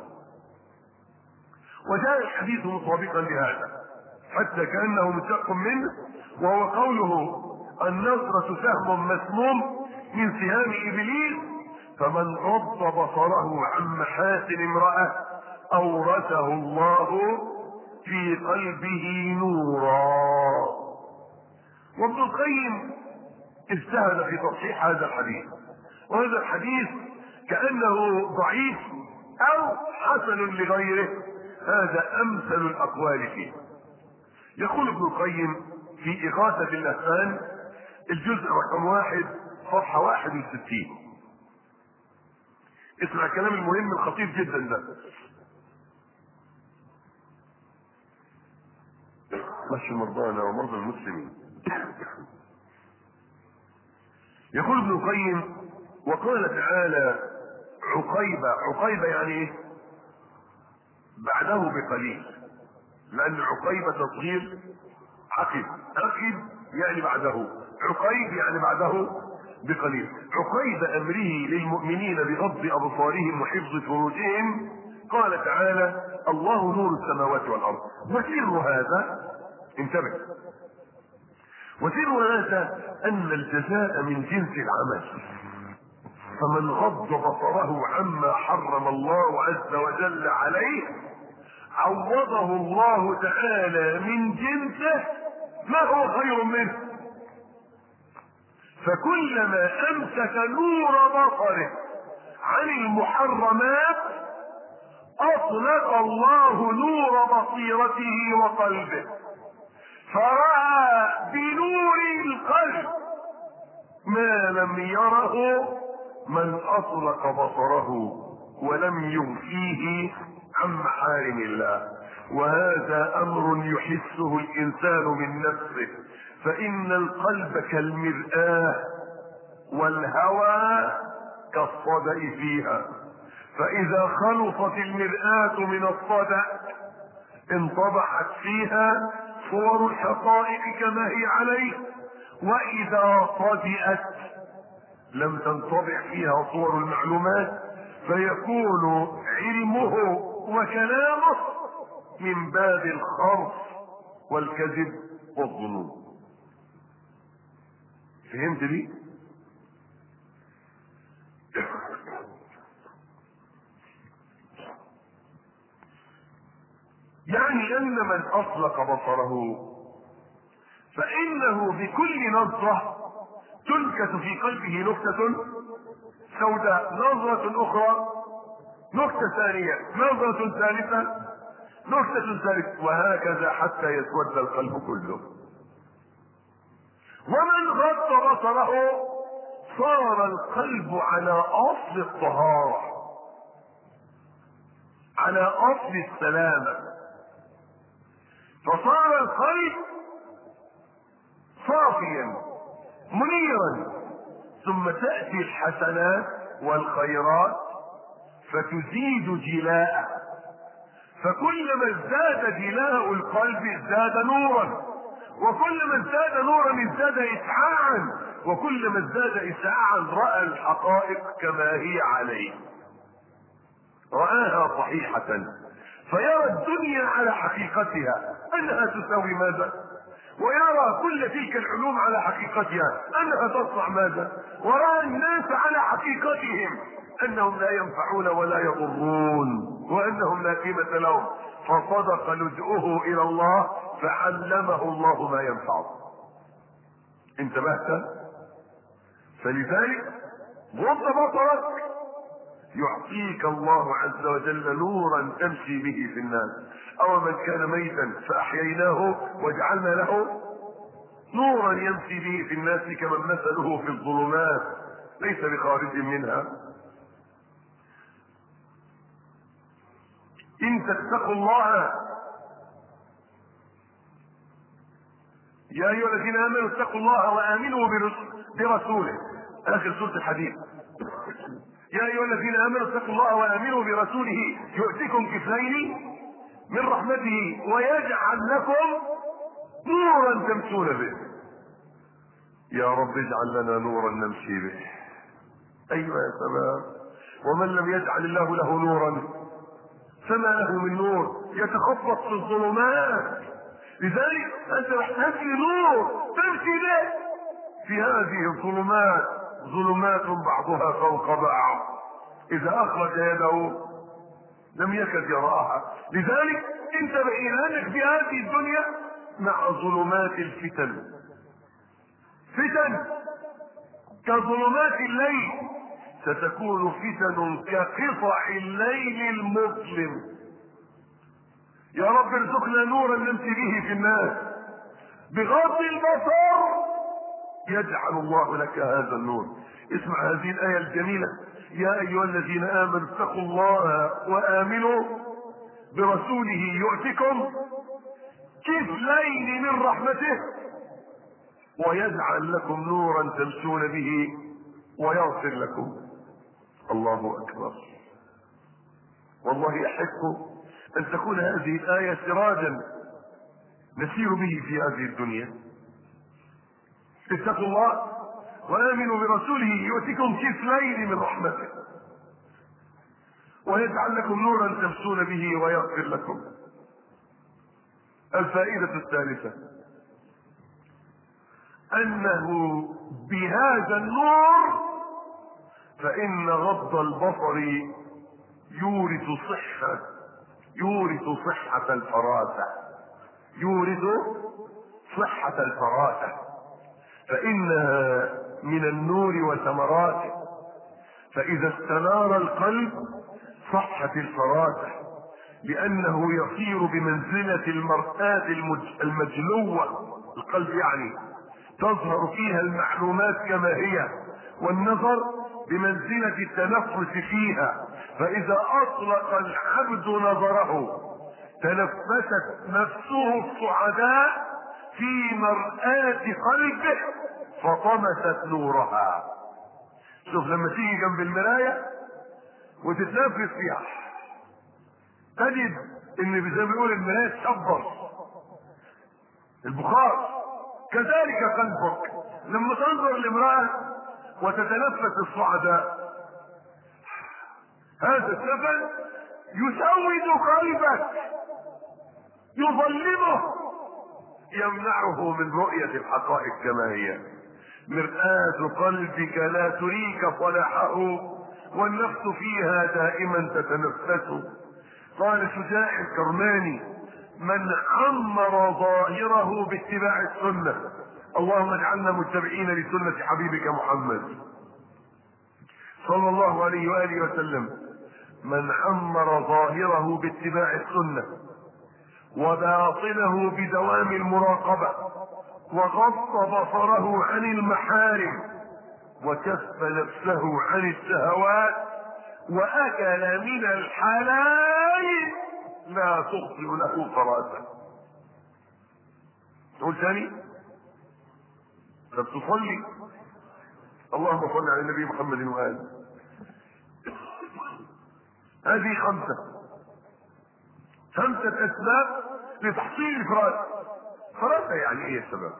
وجاء الحديث مطابقا لهذا حتى كأنه مشتق منه، وهو قوله النظرة سهم مسموم من سهام ابليس فمن غض بصره عن محاسن امرأة اورثه الله في قلبه نورا. وابن القيم اجتهد في تصحيح هذا الحديث، وهذا الحديث كأنه ضعيف او حسن لغيره، هذا امثل الاقوال فيه. يقول ابن القيم في إغاثة اللهفان الجزء رقم واحد صفحة واحد وستين. اسمع الكلام المهم الخطير جدا ده. مشي مرضانا ومرضى المسلمين. يقول ابن القيم وقال تعالى عقيبة. عقيبة يعني ايه؟ بعده بقليل، لأن عقيبة تصغير عقب. عقب يعني بعده، عقيب يعني بعده بقليل. عقيب أمره للمؤمنين بغض أبصارهم وحفظ فروجهم قال تعالى الله نور السماوات والأرض. وسر هذا انتبه وسر هذا أن الجزاء من جنس العمل، فمن غض بصره عما حرم الله عز وجل عليه عوضه الله تعالى من جنسه ما هو خير منه. فكلما امسك نور بصره عن المحرمات اطلق الله نور بصيرته وقلبه، فرأى بنور القلب ما لم يره من اطلق بصره ولم يغفيه عن محارم الله. وهذا امر يحسه الانسان من نفسه، فان القلب كالمرآة والهوى كالصدأ فيها، فاذا خلصت المرآة من الصدأ انطبعت فيها صور الحقائق كما هي عليه، واذا صدئت لم تنطبع فيها صور المعلومات، فيكون علمه وكلامه من باب الخرص والكذب والظنون. فهمت لي؟ يعني ان من اطلق بصره فانه بكل نظرة تنكت في قلبه نكتة سوداء، نظرة اخرى نكتة ثانية، نظرة ثالثة نكتة ثالثة، وهكذا حتى يسود القلب كله. ومن غض بصره صار القلب على اصل الطهارة، على اصل السلامة، فصار القلب صافيا منيرا، ثم تأتي الحسنات والخيرات فتزيد جلاءه، فكلما ازداد جلاء القلب ازداد نورا، وكلما ازداد نورا ازداد اسعاعا، وكلما ازداد اسعاعا رأى الحقائق كما هي عليه، رآها صحيحة، فيرى الدنيا على حقيقتها انها تساوي ماذا، ويرى كل تلك العلوم على حقيقتها انها تصنع ماذا، ورأى الناس على حقيقتهم انهم لا ينفعون ولا يضرون وانهم لا قيمة لهم، فصدق لجؤه الى الله فعلمه الله ما ينفعه. انتبهت؟ فلذلك غض بصرك يعطيك الله عز وجل نورا تمشي به في الناس. او من كان ميتا فاحييناه وجعلنا له نورا يمشي به في الناس كمن مثله في الظلمات ليس بخارج منها. ان تتقوا الله يا ايها الذين امنوا اتقوا الله وامنوا برسوله، اخر سورة الحديث. يا ايها الذين امنوا اتقوا الله وامنوا برسوله يؤتكم كفلين من رحمته ويجعل لكم نورا تمشون به. يا رب اجعل لنا نورا نمشي به. ايوه يا شباب، ومن لم يجعل الله له نورا فما له من نور، يتخبط في الظلمات. لذلك انت محتاج لنور تمشي به في هذه الظلمات، ظلمات بعضها فوق بعض، اذا اخرج يده لم يكد يراها. لذلك انتبه الى انك في هذه الدنيا مع ظلمات الفتن، فتن كظلمات الليل، ستكون فتن كقطع الليل المظلم. يا رب ارزقنا نورا نمشي به في الناس. بغض البصر يجعل الله لك هذا النور. اسمع هذه الآية الجميلة: يا أيها الذين آمنوا اتقوا الله وآمنوا برسوله يؤتكم كفلين من رحمته ويجعل لكم نورا تمشون به ويغفر لكم. الله أكبر. والله يحق أن تكون هذه الآية سراجا نسير به في هذه الدنيا. اتقوا الله وآمنوا برسوله يؤتكم كفلين من رحمته ويجعل لكم نورا تمشون به ويغفر لكم. الفائدة الثالثة أنه بهذا النور فإن غض البصر يورث صحة يورث صحة الفراسة يورث صحة الفراسة فإنها من النور وثمراته. فإذا استنار القلب صحت الفراسة، لأنه يصير بمنزلة المرآة المجلوة، القلب يعني تظهر فيها المعلومات كما هي، والنظر بمنزلة التنفس فيها. فإذا أطلق العبد نظره تنفست نفسه السعداء في مرآة قلبه فطمست نورها. شوف لما تيجي جنب المراية وتتنفس فيها تجد ان زي ما بيقول المراية تشبر البخار. كذلك قلبك لما تنظر لامرأة وتتنفس السعداء، هذا السبب يسود قلبك، يظلمه، يمنعه من رؤية الحقائق كما هي. مرآة قلبك لا تريك صلاحه والنفس فيها دائما تتنفس. قال شجاع الكرماني: من عمر ظاهره باتباع السنة. اللهم اجعلنا متبعين لسنة حبيبك محمد صلى الله عليه وآله وسلم. من عمر ظاهره باتباع السنة وباطنه بدوام المراقبة وغض بصره عن المحارم وكف نفسه عن الشهوات وأكل من الحلال لا تخطئ له فراسة. تقول ثاني؟ طب تصلي. اللهم صل على النبي محمد وآله. هذه خمسة خمسة أسباب لتحصيل الفراسة. فراسة يعني ايه يا شباب؟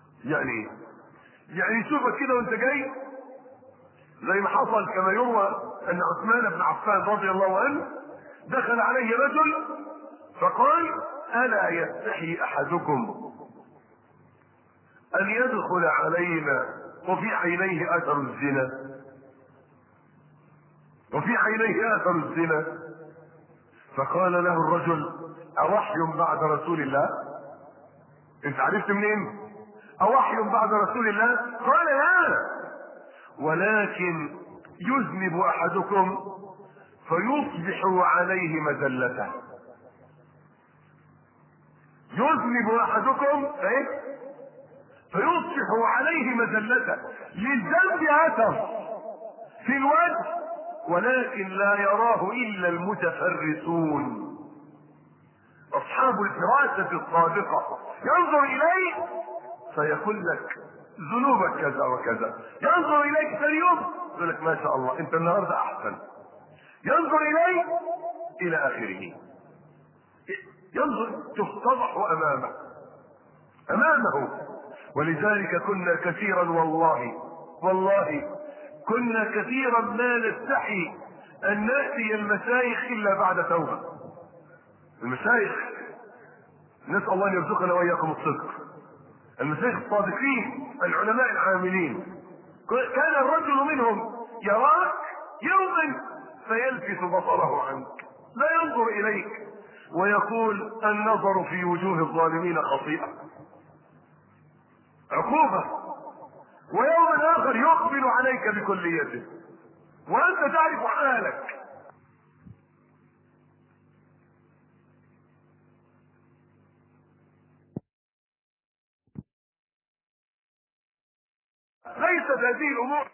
يعني يعني شوفك كده وانت جاي زي ما حصل كما يروى ان عثمان بن عفان رضي الله عنه دخل عليه رجل فقال: الا يستحي احدكم ان يدخل علينا وفي عينيه اثر الزنا وفي عينيه اثر الزنا فقال له الرجل: اوحي بعد رسول الله؟ انت عرفت منين؟ اوحي بعد رسول الله؟ قال: لا، ولكن يذنب احدكم فيصبح عليه مذلته. يذنب احدكم ايه؟ فيصبح عليه مذلته، للذنب اثر في الوجه ولكن لا يراه الا المتفرسون، اصحاب الفراسة الصادقة. ينظر اليه فيقول لك ذنوبك كذا وكذا، ينظر اليك ثاني يوم يقول لك ما شاء الله انت النهارده احسن، ينظر اليه الى اخره، ينظر تفتضح امامه امامه. ولذلك كنا كثيرا والله والله كنا كثيرا ما نستحي ان ناتي المشايخ الا بعد توبه. المشايخ نسال الله ان يرزقنا واياكم الصدق، المشايخ الصادقين العلماء العاملين، كان الرجل منهم يراك يوما فيلفت بصره عنك، لا ينظر اليك ويقول: النظر في وجوه الظالمين خطيئة، عقوبة. ويوم اخر يقبل عليك بكليته وانت تعرف حالك. ليست هذه الامور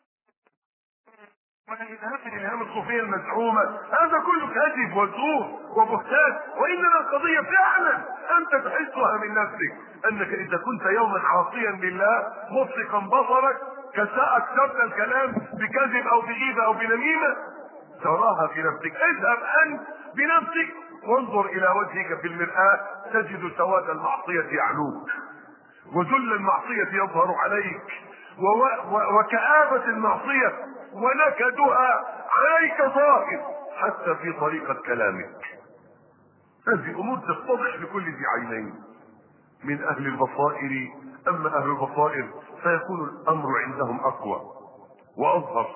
من الالهام الالهام الصوفيه المزعومه، هذا كله كذب وزور وبهتان، وانما القضيه فعلا انت تحسها من نفسك انك اذا كنت يوما عاصيا لله مطلقا بصرك كسبت الكلام بكذب او بغيبه او بنميمه تراها في نفسك. اذهب انت بنفسك وانظر الى وجهك في المرآة تجد سواد المعصيه يعلوك وذل المعصيه يظهر عليك وكآبة المعصيه ونكدها عليك ظاهر حتى في طريقة كلامك. هذه امور تتضح لكل ذي عينين من اهل البصائر. اما اهل البصائر فيكون الامر عندهم اقوى واظهر.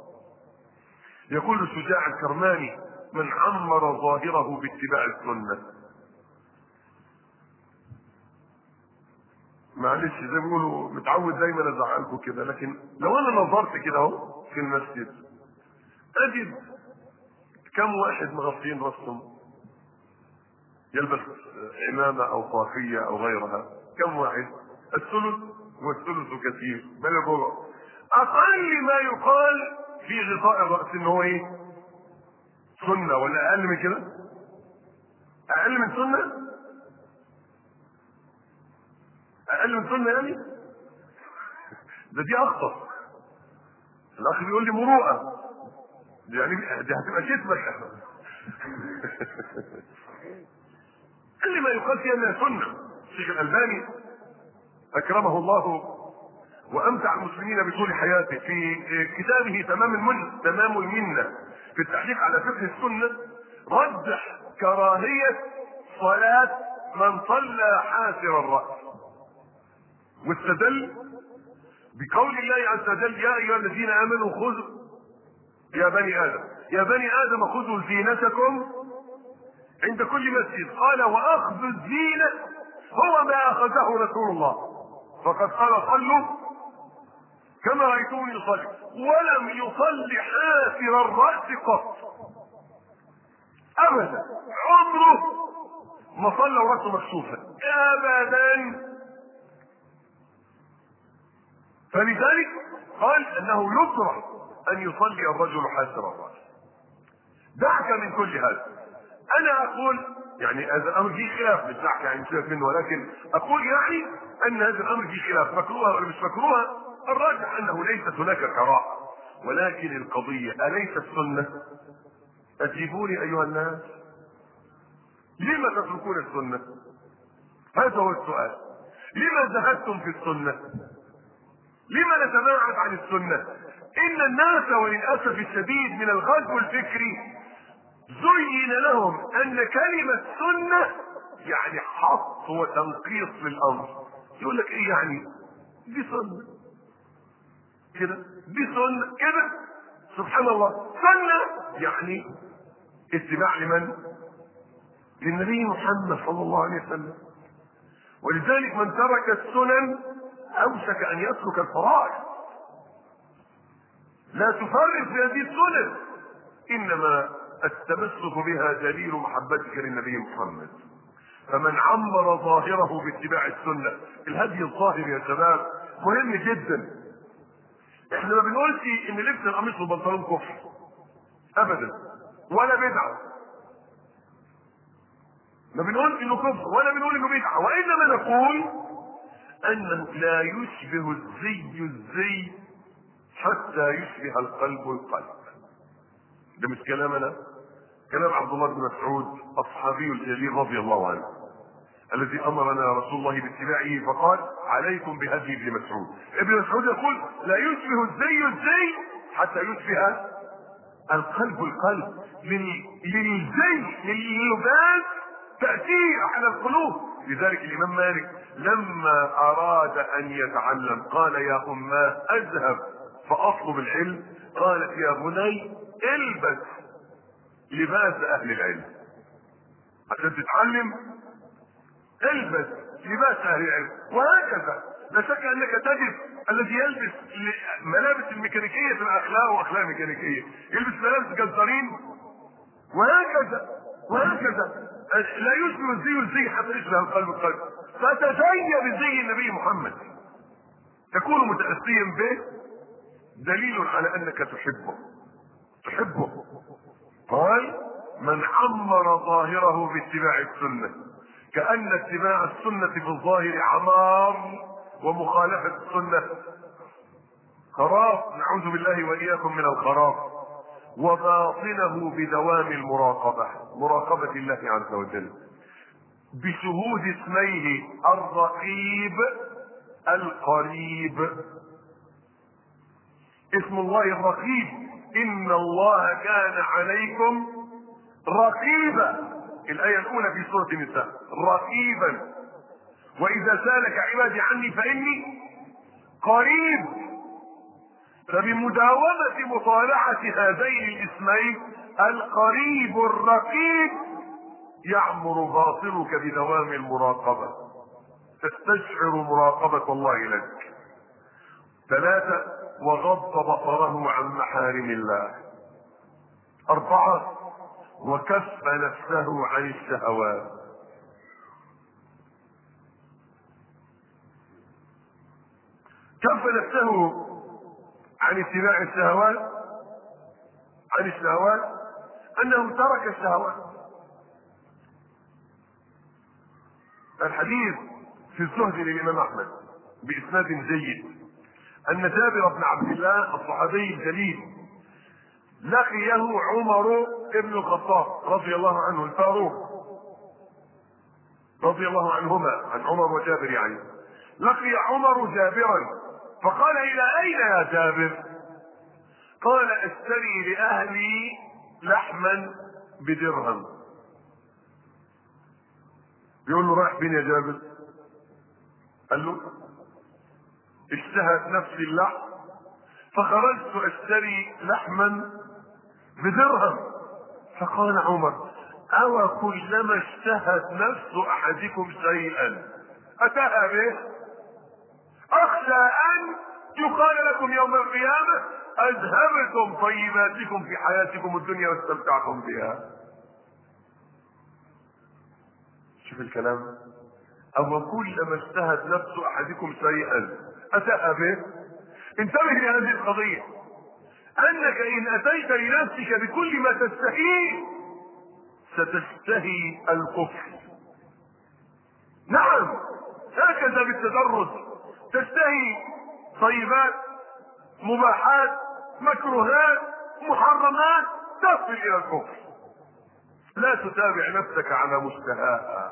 يقول شجاع الكرماني: من عمر ظاهره باتباع السنة. معلش زي ما بيقولوا متعود دايما ازعلكم كده، لكن لو انا نظرت كده اهو في المسجد اجد كم واحد مغطين راسهم يلبس عمامه او طاقيه او غيرها؟ كم واحد؟ الثلث، والثلث كثير بل الربع. اقل ما يقال في غطاء الراس ان هو ايه؟ سنه، ولا اقل من كده؟ اقل من سنه؟ اقل من سنه يعني؟ ده دي اخطر. الاخ بيقول لي مروءه، دي يعني دي هتبقى شتمك. كل ما يقال فيها انها سنه. الشيخ الالباني اكرمه الله وامتع المسلمين بطول حياته في كتابه تمام المن تمام المنه في التحقيق على فقه السنه رجح كراهيه صلاه من صلى حاسر الراس، واستدل بقول الله عز وجل: يا ايها الذين امنوا خذوا يا بني ادم يا بني ادم خذوا زينتكم عند كل مسجد. قال: واخذ الزينه هو ما اخذه رسول الله، فقد قال: صلوا كما رايتموني يصلي، ولم يصلي حافر الراس قط ابدا، عمره ما صلى وراسه مكشوفه ابدا. فلذلك قال انه يكره ان يصلي الرجل حاسر الراس. دعك من كل هذا. انا اقول يعني هذا الامر فيه خلاف، مش دعك يعني سيبك منه، ولكن اقول يعني ان هذا الامر فيه خلاف، مكروه ولا مش مكروه. الراجح انه ليست هناك كراهه، ولكن القضيه اليست سنه؟ اجيبوني ايها الناس، لما تتركون السنه؟ هذا هو السؤال. لما زهدتم في السنه؟ لما نتباعد عن السنه؟ ان الناس وللاسف الشديد من الغزو الفكري زين لهم ان كلمة سنة يعني حط وتنقيص للامر. يقول لك ايه يعني؟ دي سنة كده، دي سنة كده، سبحان الله. سنة يعني اتباع لمن؟ للنبي محمد صلى الله عليه وسلم. ولذلك من ترك السنن اوشك ان يترك الفرائض. لا تفرط في هذه السنن، انما التمسك بها دليل محبتك للنبي محمد. فمن عمر ظاهره باتباع السنه، الهدي الظاهر يا شباب مهم جدا. احنا ما بنقولش ان لبس القميص والبنطلون كفر ابدا ولا بدعه، ما بنقولش انه كفر ولا بنقول انه بدعه، وانما نقول انه لا يشبه الزي الزي حتى يشبه القلب القلب. ده مش كلامنا، كلام عبد الله بن مسعود الصحابي الجليل رضي الله عنه الذي امرنا رسول الله باتباعه فقال عليكم بهدي ابن مسعود. ابن مسعود يقول لا يشبه الزي الزي حتى يشبه القلب القلب. للزي لللباس تأثير على القلوب. لذلك الامام مالك لما اراد ان يتعلم قال يا اماه اذهب فاطلب العلم، قالت يا بني البس لباس اهل العلم. عشان تتعلم البس لباس اهل العلم. وهكذا لا شك انك تجد الذي يلبس ملابس الميكانيكيه في الاخلاق واخلاق ميكانيكيه، يلبس ملابس جزارين، وهكذا وهكذا. لا يشبه الزي الزي حتى يشبه القلب القلب. فتزين بزي النبي محمد تكون متأسيا به، دليل على انك تحبه تحبه. قال من عمر ظاهره باتباع السنة، كأن اتباع السنة في الظاهر عمار ومخالفة السنة خراب، نعوذ بالله وإياكم من الخراب. وباطنه بدوام المراقبة، مراقبة الله عز وجل بشهود اسميه الرقيب القريب. اسم الله الرقيب، إن الله كان عليكم رقيبا، الآية الأولى في سورة النساء، رقيبا. وإذا سألك عبادي عني فإني قريب. فبمداومة مطالعة هذين الاسمين القريب الرقيب يعمر باطنك بدوام المراقبة، تستشعر مراقبة الله لك. ثلاثة وغض بصره عن محارم الله. أربعة وكف نفسه عن الشهوات. كف نفسه عن اتباع الشهوات، عن الشهوات انه ترك الشهوات. الحديث في الزهد للامام احمد باسناد جيد ان جابر بن عبد الله الصحابي الجليل لقيه عمر بن الخطاب رضي الله عنه الفاروق رضي الله عنهما، عن عمر وجابر يعني. لقي عمر جابرا فقال الى اين يا جابر؟ قال اشتري لاهلي لحما بدرهم. يقول له رايح فين يا جابر؟ قال له اشتهت نفسي اللحم فخرجت اشتري لحما بدرهم. فقال عمر او كلما اشتهت نفس احدكم شيئا اتاها به؟ اخشى ان يقال لكم يوم القيامة اذهبتم طيباتكم في حياتكم الدنيا واستمتعتم بها. شوف الكلام، او كلما اشتهت نفس احدكم شيئا اتاها به. انتبه لهذه القضية، انك ان اتيت لنفسك بكل ما تستحيه ستشتهي الكفر. نعم هكذا بالتدرج تشتهي طيبات مباحات مكروهات محرمات تصل الى الكفر. لا تتابع نفسك على مشتهاها،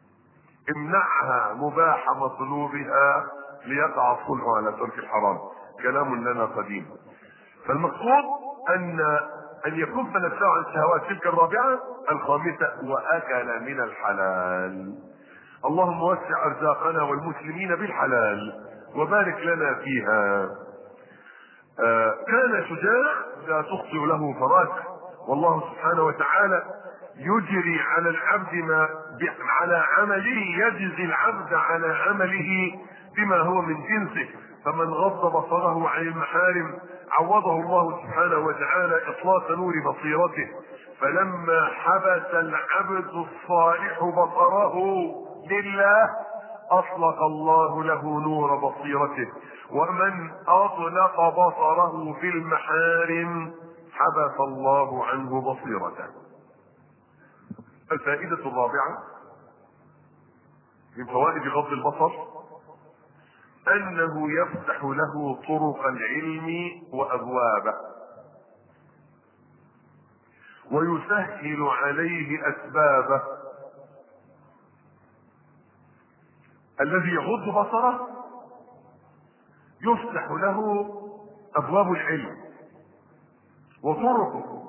امنعها مباح مطلوبها ليقع الصلح على ترك الحرام. كلام لنا قديم. فالمقصود ان ان يكف نفسه عن الشهوات. تلك الرابعة. الخامسة واكل من الحلال. اللهم وسع ارزاقنا والمسلمين بالحلال وبارك لنا فيها. آه كان شجاع لا تخطئ له فراك، والله سبحانه وتعالى يجري على العبد ما على عمله، يجزي العبد على عمله بما هو من جنسه. فمن غض بصره عن المحارم عوضه الله سبحانه وتعالى اطلاق نور بصيرته. فلما حبس العبد الصالح بصره لله اطلق الله له نور بصيرته. ومن اطلق بصره في المحارم حبس الله عنه بصيرته. الفائدة الرابعة من فوائد غض البصر انه يفتح له طرق العلم وابوابه، ويسهل عليه اسبابه. الذي يغض بصره يفتح له ابواب العلم وطرقه،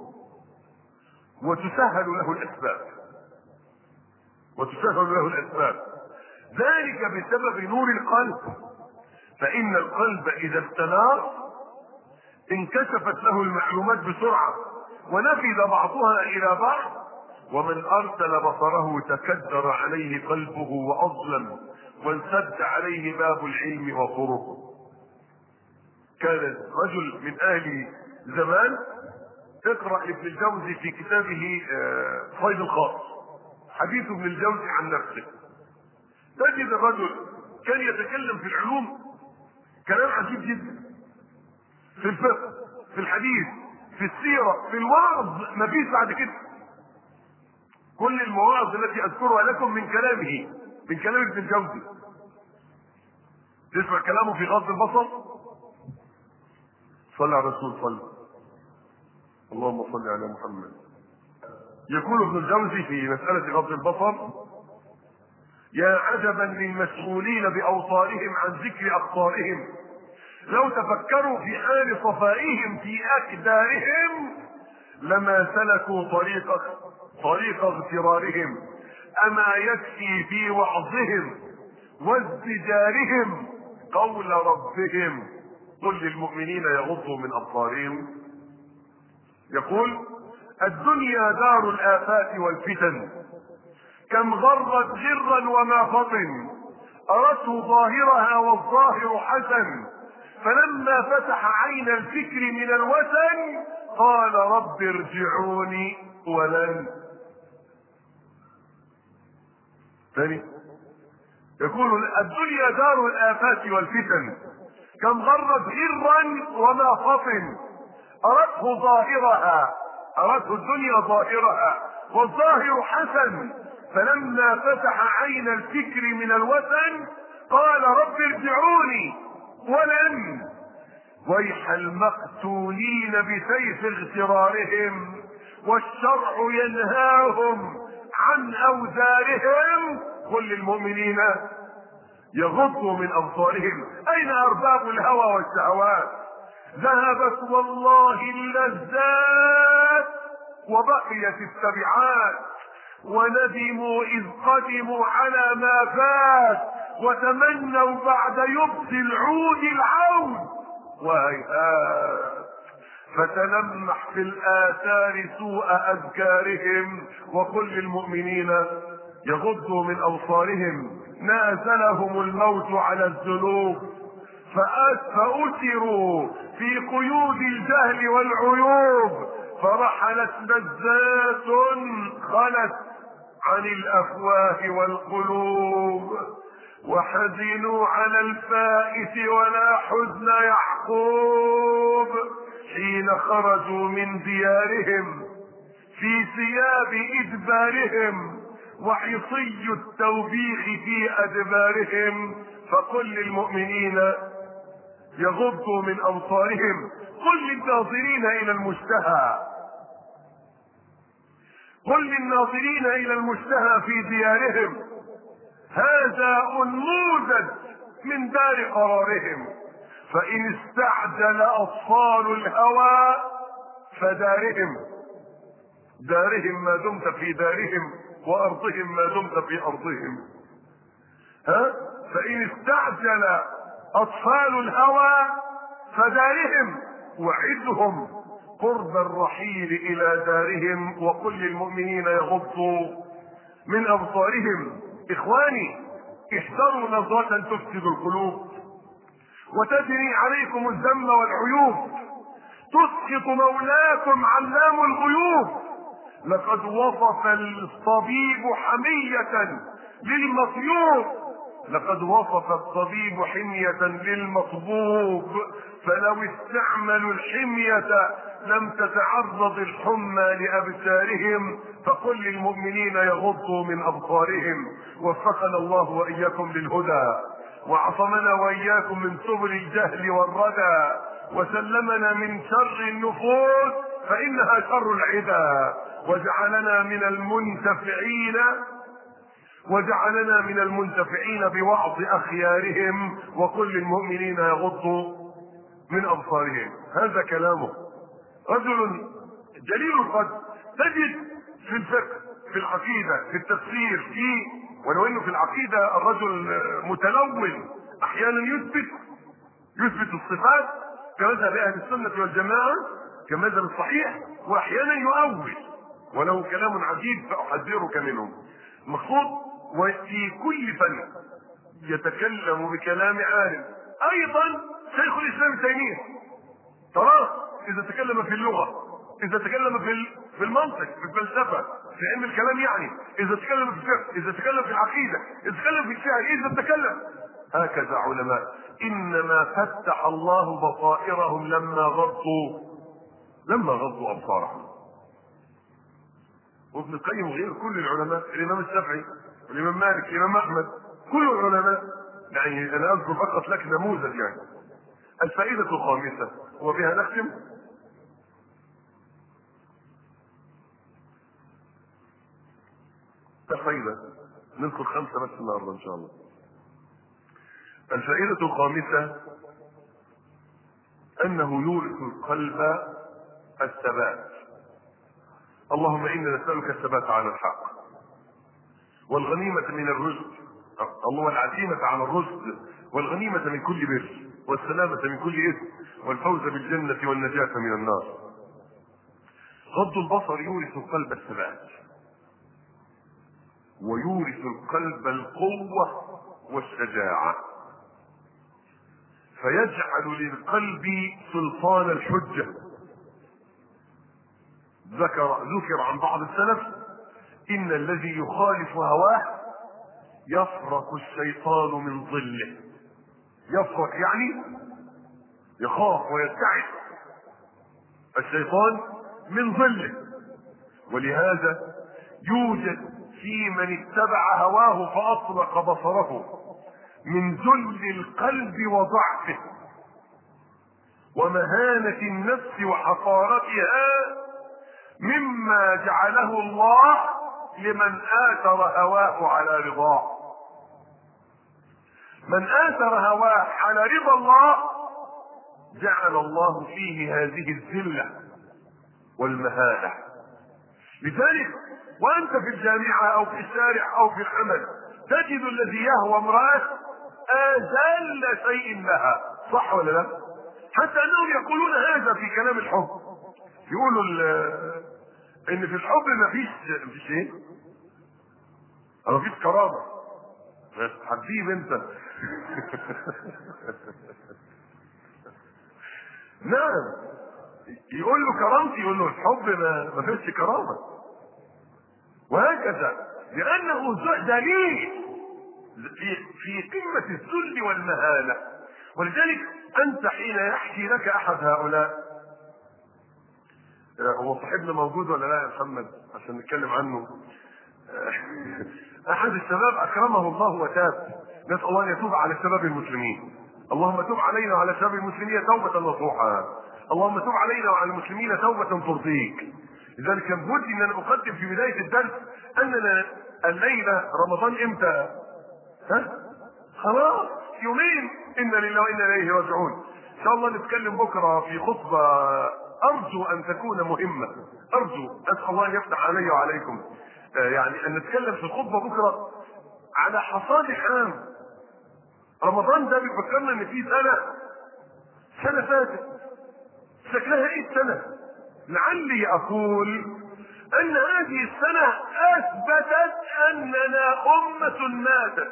وتسهل له الاسباب وتسهل له الاسباب ذلك بسبب نور القلب. فان القلب اذا استنار انكشفت له المعلومات بسرعة ونفذ بعضها الى بعض. ومن ارسل بصره تكدر عليه قلبه واظلم وانسد عليه باب العلم وطرقه. كان رجل من اهل زمان، اقرأ ابن الجوزي في كتابه صيد الخاص حديث ابن الجوزي عن نفسه، تجد الرجل كان يتكلم في العلوم كلام عجيب جدا، في الفقه، في الحديث، في السيرة، في الوعظ، ما فيش بعد كده. كل المواعظ التي اذكرها لكم من كلامه، من كلام ابن الجوزي. تسمع كلامه في غض البصر. صلى على الرسول صلى. اللهم صل على محمد. يقول ابن الجوزي في مسألة غض البصر: يا عجبا للمشغولين بأوطارهم عن ذكر أخطارهم، لو تفكروا في حال صفائهم في أكدارهم لما سلكوا طريق طريق اغترارهم. أما يكفي في وعظهم وازدجارهم قول ربهم قل للمؤمنين يغضوا من أبصارهم. يقول: الدنيا دار الآفات والفتن، كم غرت غرا وما فطن، أرته ظاهرها والظاهر حسن، فلما فتح عين الفكر من الوثن قال رب ارجعوني ولن. ثاني يقول: الدنيا دار الآفات والفتن، كم غرت غرا وما فطن، أرته ظاهرها أرته الدنيا ظاهرها والظاهر حسن، فلما فتح عين الفكر من الوثن قال رب ارجعوني ولن. ويح المقتولين بسيف اغترارهم، والشرع ينهاهم عن أوزارهم. قل للمؤمنين يغضوا من أبصارهم. أين أرباب الهوى والشهوات؟ ذهبت والله اللذات وبقيت التبعات، وندموا إذ قدموا على ما فات، وتمنوا بعد يبس العود العود. وهيهات فتلمح في الآثار سوء أذكارهم. وقل للمؤمنين يغضوا من أبصارهم. نازلهم الموت على الذنوب فأسروا في قيود الجهل والعيوب، فرحلت لذات خلت عن الأفواه والقلوب، وحزنوا على الفائت ولا حزن يعقوب، حين خرجوا من ديارهم في ثياب إدبارهم، وحصي التوبيخ في أدبارهم. فقل للمؤمنين يغضوا من أبصارهم. قل للناظرين إلى المشتهى قل للناظرين إلى المشتهى في ديارهم: هذا أنموذج من دار قرارهم، فإن استعجل أطفال الهوى فدارهم، دارهم ما دمت في دارهم، وأرضهم ما دمت في أرضهم. ها؟ فإن استعجل أطفال الهوى فدارهم، وعدهم قرب الرحيل إلى دارهم، وقل للمؤمنين يغضوا من أبصارهم. إخواني، احذروا نظرة تفسد القلوب وتجري عليكم الذم والعيوب، تسقط مولاكم علام الغيوب. لقد وصف الطبيب حمية للمطيوب، لقد وصف الطبيب حمية للمطبوب، فلو استعملوا الحمية لم تتعرض الحمى لأبصارهم، فقل للمؤمنين يغضوا من أبصارهم. وفقنا الله وإياكم للهدى، وعصمنا وإياكم من سبل الجهل والردى، وسلمنا من شر النفوس فإنها شر العدا، وجعلنا من المنتفعين وجعلنا من المنتفعين بوعظ أخيارهم. وكل المؤمنين يغضوا من أبصارهم. هذا كلامه، رجل جليل القدر. تجد في الفقه، في العقيدة، في التفسير، في ولو انه في العقيدة الرجل متلون، احيانا يثبت يثبت الصفات كمذهب اهل السنة والجماعة كمذهب الصحيح، واحيانا يؤول وله كلام عجيب فاحذرك منه. المقصود وفي كل فن يتكلم بكلام عالم. ايضا شيخ الاسلام ابن تيمية تراه اذا تكلم في اللغة، اذا تكلم في في المنطق، في الفلسفه، في علم الكلام، يعني اذا تكلم في الفقه، اذا تكلم في العقيده، اذا تكلم في الشعر، اذا تكلم. هكذا علماء، انما فتح الله بصائرهم لما غضوا لما غضوا ابصارهم. وابن القيم غير كل العلماء، الامام الشافعي، الامام مالك، الامام احمد، كل العلماء. يعني انا اذكر فقط لك نموذج. يعني الفائده الخامسه وبها نختم: فائدة نذكر خمسة بس النهارده إن شاء الله. الفائدة الخامسة أنه يورث القلب الثبات. اللهم إنا نسألك الثبات على الحق، والغنيمة من الرشد، الله العزيمة على الرشد، والغنيمة من كل بر، والسلامة من كل إثم، والفوز بالجنة والنجاة من النار. غض البصر يورث القلب الثبات، ويورث القلب القوة والشجاعة، فيجعل للقلب سلطان الحجة. ذكر ذكر عن بعض السلف إن الذي يخالف هواه يفرق الشيطان من ظله. يفرق يعني يخاف ويرتعد الشيطان من ظله. ولهذا يوجد في من اتبع هواه فأطلق بصره من ذل القلب وضعفه ومهانة النفس وحقارتها مما جعله الله لمن آثر هواه على رضاه. من آثر هواه على رضا الله جعل الله فيه هذه الذلة والمهانة. لذلك وانت في الجامعة او في الشارع او في العمل تجد الذي يهوى امرأة اذل شيء لها، صح ولا لا؟ حتى انهم يقولون هذا في كلام الحب، يقولوا ان في الحب ما فيش مفيش ايه؟ ما فيش كرامة. حبيب انت. نعم، يقول له كرامتي، يقول له الحب ما ما فيش كرامة، وهكذا، لأنه دليل في في قمة الذل والمهانة. ولذلك أنت حين يحكي لك أحد هؤلاء، هو صاحبنا موجود ولا لا يا محمد عشان نتكلم عنه؟ أحد الشباب أكرمه الله وتاب، نسأل الله أن يتوب على شباب المسلمين. اللهم تب علينا وعلى شباب المسلمين توبة نصوحا، اللهم تب علينا وعلى المسلمين توبة ترضيك. لذلك كان بودي ان انا اقدم في بداية الدرس اننا الليلة رمضان امتى؟ ها؟ خلاص يومين، انا لله وانا اليه راجعون. ان شاء الله نتكلم بكره في خطبه ارجو ان تكون مهمه، ارجو اسال الله ان يفتح علي وعليكم، يعني ان نتكلم في الخطبه بكره على حصاد العام. رمضان ده بيفكرنا ان في سنه سنه فاتت، شكلها ايه السنه؟ لعلي اقول ان هذه السنه اثبتت اننا امه ماتت.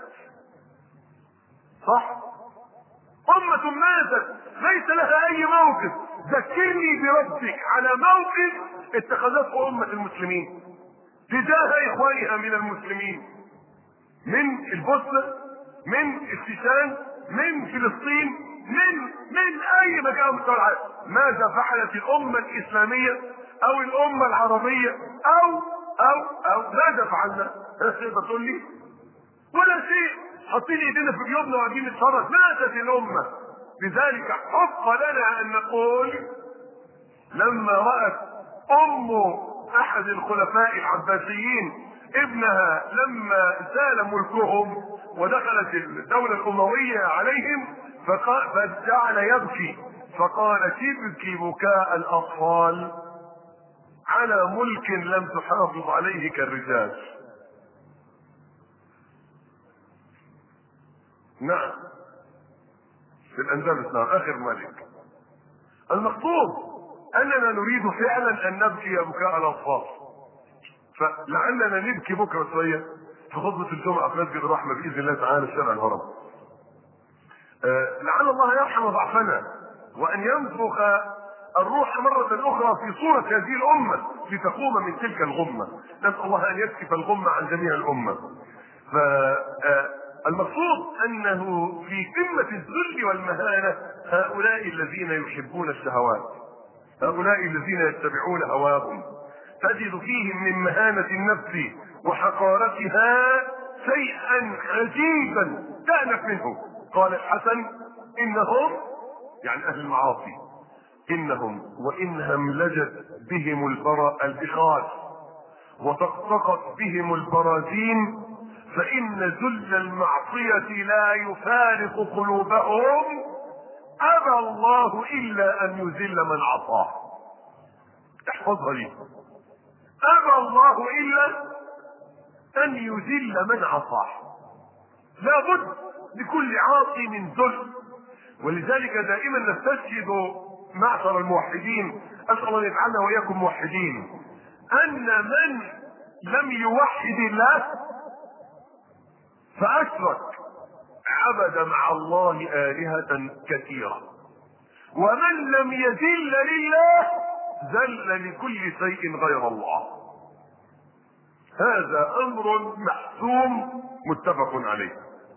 صح؟ امه ماتت ليس لها اي موقف. ذكرني بربك على موقف اتخذته امه المسلمين تجاه اخوانها من المسلمين، من البوسنه، من الشيشان، من فلسطين، من من اي مكان من العالم. ماذا فعلت الامه الاسلاميه او الامه العربيه او او او ماذا فعلنا؟ تقدر تقول لي؟ ولا شيء. حاطين ايدينا في جيوبنا وقاعدين نتفرج. ماتت الامه. لذلك حق لنا ان نقول لما رأت ام احد الخلفاء العباسيين ابنها لما زال ملكهم ودخلت الدولة الاموية عليهم فجعل يبكي، فقال تبكي بكاء الاطفال على ملك لم تحافظ عليه كالرجال. نعم في الاندلس، نعم اخر ملك. المقصود اننا نريد فعلا ان نبكي بكاء الاطفال، فلعلنا نبكي بكره شويه في خطبه الجمعه في مسجد الرحمه باذن الله تعالى في شارع الهرم. أه لعل الله يرحم ضعفنا وان ينفخ الروح مره اخرى في صوره هذه الامه لتقوم من تلك الغمه. نسال الله ان يكشف الغمه عن جميع الامه. فالمقصود انه في قمه الذل والمهانه هؤلاء الذين يحبون الشهوات، هؤلاء الذين يتبعون هواهم، تجد فيهم من مهانة النفس وحقارتها شيئا عجيبا تأنف منه. قال الحسن انهم يعني اهل المعاصي انهم وان هملجت بهم البراء البخار وطقطقت بهم البراذين فان ذل المعصية لا يفارق قلوبهم ابى الله الا ان يذل من عصاه. احفظها لي. ابى الله الا ان يذل من عصاه. لابد لكل عاصي من ذل. ولذلك دائما نستشهد معشر الموحدين، اسال الله ان يجعلنا واياكم موحدين، ان من لم يوحد الله فاشرك عبد مع الله آلهة كثيرة، ومن لم يذل لله ذل لكل شيء غير الله. هذا امر محسوم متفق عليه.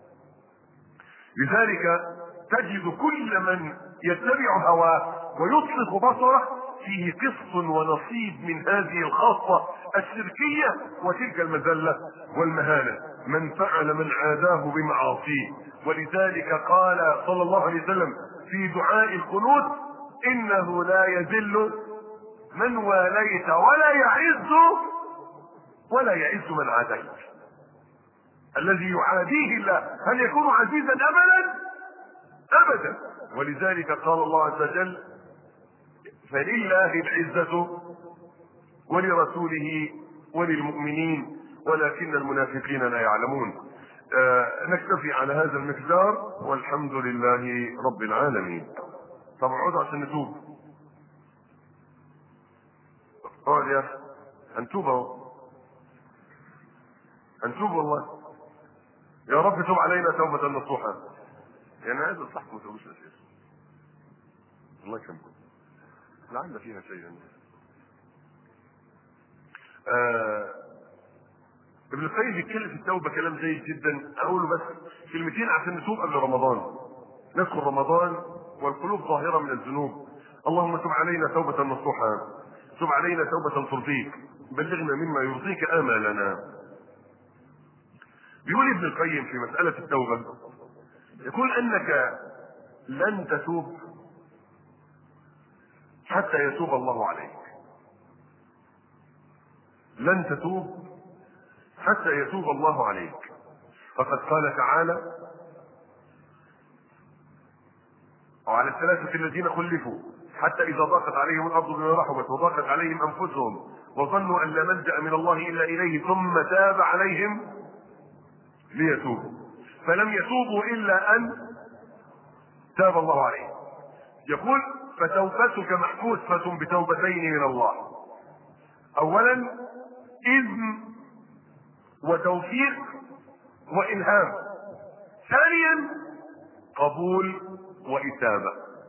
لذلك تجد كل من يتبع هواه ويطلق بصره فيه قسط ونصيب من هذه الخاصة الشركية وتلك المذلة والمهانة. من فعل من عاداه بمعاصيه. ولذلك قال صلى الله عليه وسلم في دعاء القنوت انه لا يذل من واليت ولا يعز ولا يعز من عاديت. الذي يعاديه الله هل يكون عزيزا ابدا؟ ابدا. ولذلك قال الله عز وجل فلله العزة ولرسوله وللمؤمنين ولكن المنافقين لا يعلمون. آه نكتفي على هذا المقدار والحمد لله رب العالمين. طب اقعدوا عشان نتوب. اقعد يا اخي هنتوب اهو، هنتوب والله. يا رب توب علينا توبة نصوحا. يعني عايز اصحكم ما تقولوش يا شيخ الله يكرمكم لعل فيها شيء. آه ابن القيم بيتكلم في التوبه كلام جيد جدا. اقوله بس كلمتين عشان نتوب قبل رمضان. ندخل رمضان والقلوب ظاهره من الذنوب. اللهم تب علينا توبه نصوحا، تب علينا توبه ترضيك، بلغنا مما يرضيك امالنا. بيقول ابن القيم في مساله التوبه، يقول انك لن تتوب حتى يتوب الله عليك. لن تتوب حتى يتوب الله عليك. فقد قال تعالى وعلى الثلاثة الذين خلفوا حتى إذا ضاقت عليهم الأرض بما رحبت وضاقت عليهم أنفسهم وظنوا أن لا ملجأ من الله إلا إليه ثم تاب عليهم ليتوبوا فلم يتوبوا إلا أن تاب الله عليهم. يقول فتوبتك محفوظة بتوبتين من الله. أولا إذن وتوفيق وإلهام. ثانيا قبول وإتابة.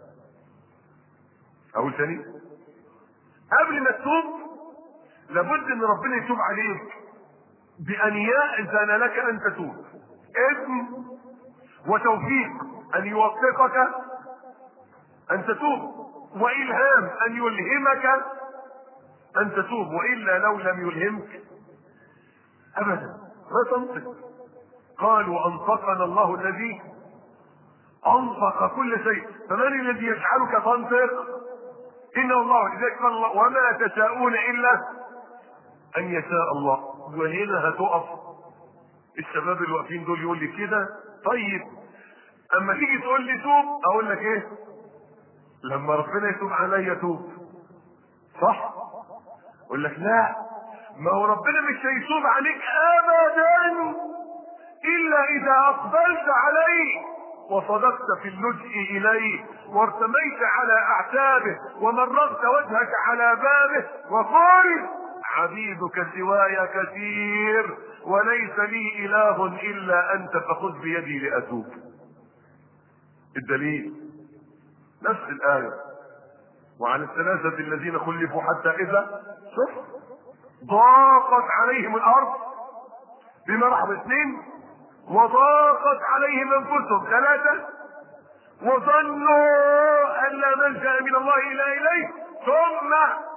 أقول ثاني قبل ما تتوب لابد ان ربنا يتوب عليك بأن يأذن لك أن تتوب. إذن وتوفيق أن يوفقك أن تتوب وإلهام أن يلهمك أن تتوب وإلا لو لم يلهمك أبدا ما تنطق. قالوا أنطقنا الله الذي أنطق كل شيء فمن الذي يجعلك تنطق؟ إنه الله. لذلك قال الله وما تشاءون إلا أن يشاء الله. وهنا هتقف الشباب اللي واقفين دول يقول لي كده طيب اما تيجي تقول لي توب اقول لك ايه؟ لما ربنا يتوب عليا توب صح؟ اقول لك لا ما هو ربنا مش هيتوب عليك ابدا الا اذا اقبلت عليه وصدقت في اللجء اليه وارتميت على اعتابه ومرغت وجهك على بابه وقلت عبيدك سواي كثير وليس لي اله الا انت فخذ بيدي لاتوب. الدليل نفس الايه وعن الثلاثه الذين خلفوا حتى اذا شوف ضاقت عليهم الارض بما رحبت اثنين وضاقت عليهم انفسهم ثلاثه وظنوا ان لا ملجا من الله الا اليه ثم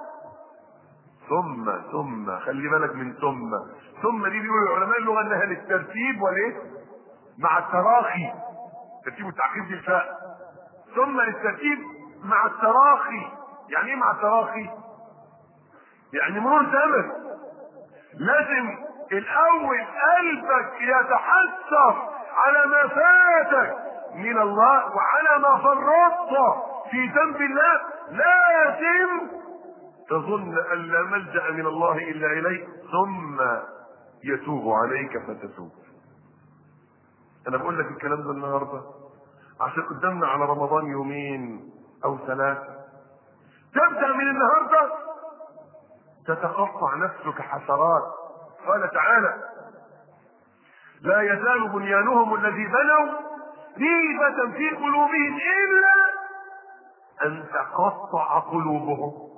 ثم ثم خلي بالك من ثم ثم دي بيقولوا علماء اللغه انها للترتيب وليه؟ مع التراخي. ترتيب التعقيب دي الفاء. ثم للترتيب مع التراخي. يعني ايه مع التراخي؟ يعني مرور زمن. لازم الاول قلبك يتحسر على ما فاتك من الله وعلى ما فرطت في ذنب الله. لازم تظن ان لا ملجأ من الله الا اليه ثم يتوب عليك فتتوب. انا بقول لك الكلام ده النهارده عشان قدامنا على رمضان يومين او ثلاثه. تبدا من النهارده تتقطع نفسك حسرات. قال تعالى لا يزال بنيانهم الذي بنوا ريبة في قلوبهم الا ان تقطع قلوبهم.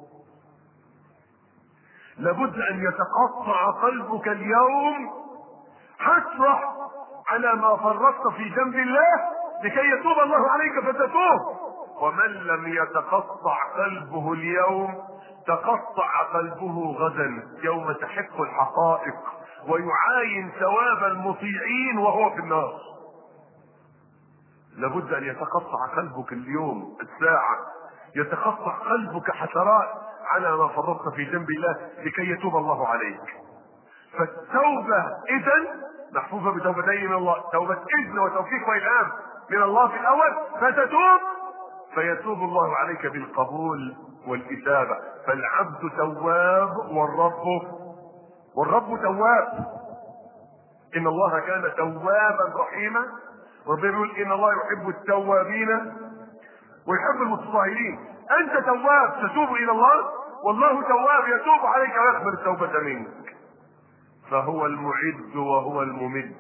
لابد ان يتقطع قلبك اليوم حسرة على ما فرطت في جنب الله لكي يتوب الله عليك فتتوب. ومن لم يتقطع قلبه اليوم تقطع قلبه غدا يوم تحق الحقائق ويعاين ثواب المطيعين وهو في النار. لابد ان يتقطع قلبك اليوم الساعة يتقطع قلبك حسرات على ما فرطت في جنب الله لكي يتوب الله عليك. فالتوبة اذن محفوفة بتوبتين من الله. توبة اذن وتوفيق والهام من الله في الاول فتتوب فيتوب الله عليك بالقبول والإتابة. فالعبد تواب والرب والرب تواب. ان الله كان توابا رحيما. ربنا يقول ان الله يحب التوابين ويحب المتطهرين. انت تواب تتوب الى الله والله تواب يتوب عليك ويقبل التوبة منك. فهو المعد وهو الممد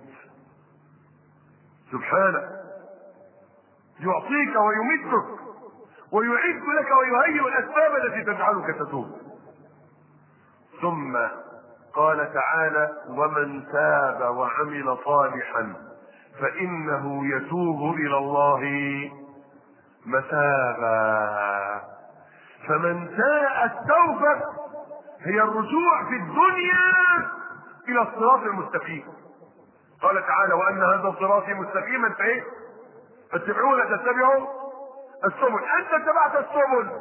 سبحانه يعطيك ويمدك ويعد لك ويهيئ الاسباب التي تجعلك تتوب. ثم قال تعالى ومن تاب وعمل صالحا فانه يتوب الى الله متابا. فمن تاب التوبة هي الرجوع في الدنيا الى الصراط المستقيم. قال تعالى وان هذا صراطي مستقيما فايه؟ فاتبعوه لا تتبعوا السبل. انت اتبعت السبل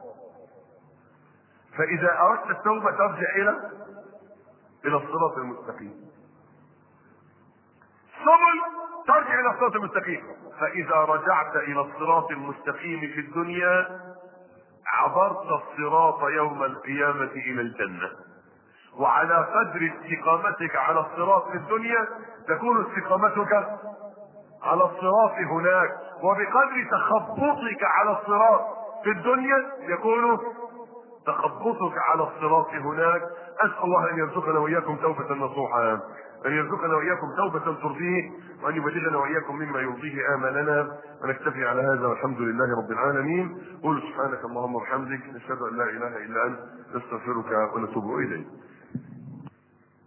فاذا اردت التوبة ترجع الى الى الصراط المستقيم. سبل ترجع الى الصراط المستقيم. فاذا رجعت الى الصراط المستقيم في الدنيا عبرت الصراط يوم القيامة الى الجنة. وعلى قدر استقامتك على الصراط في الدنيا تكون استقامتك على الصراط هناك، وبقدر تخبطك على الصراط في الدنيا يكون تخبطك على الصراط هناك. اسال الله ان يرزقنا واياكم توبه نصوحا، ان يرزقنا واياكم توبه ترضيه، وان يبلغنا واياكم مما يرضيه امالنا. ونكتفي على هذا والحمد لله رب العالمين. قل سبحانك اللهم وبحمدك، نشهد ان لا اله الا انت، نستغفرك ونتوب اليك.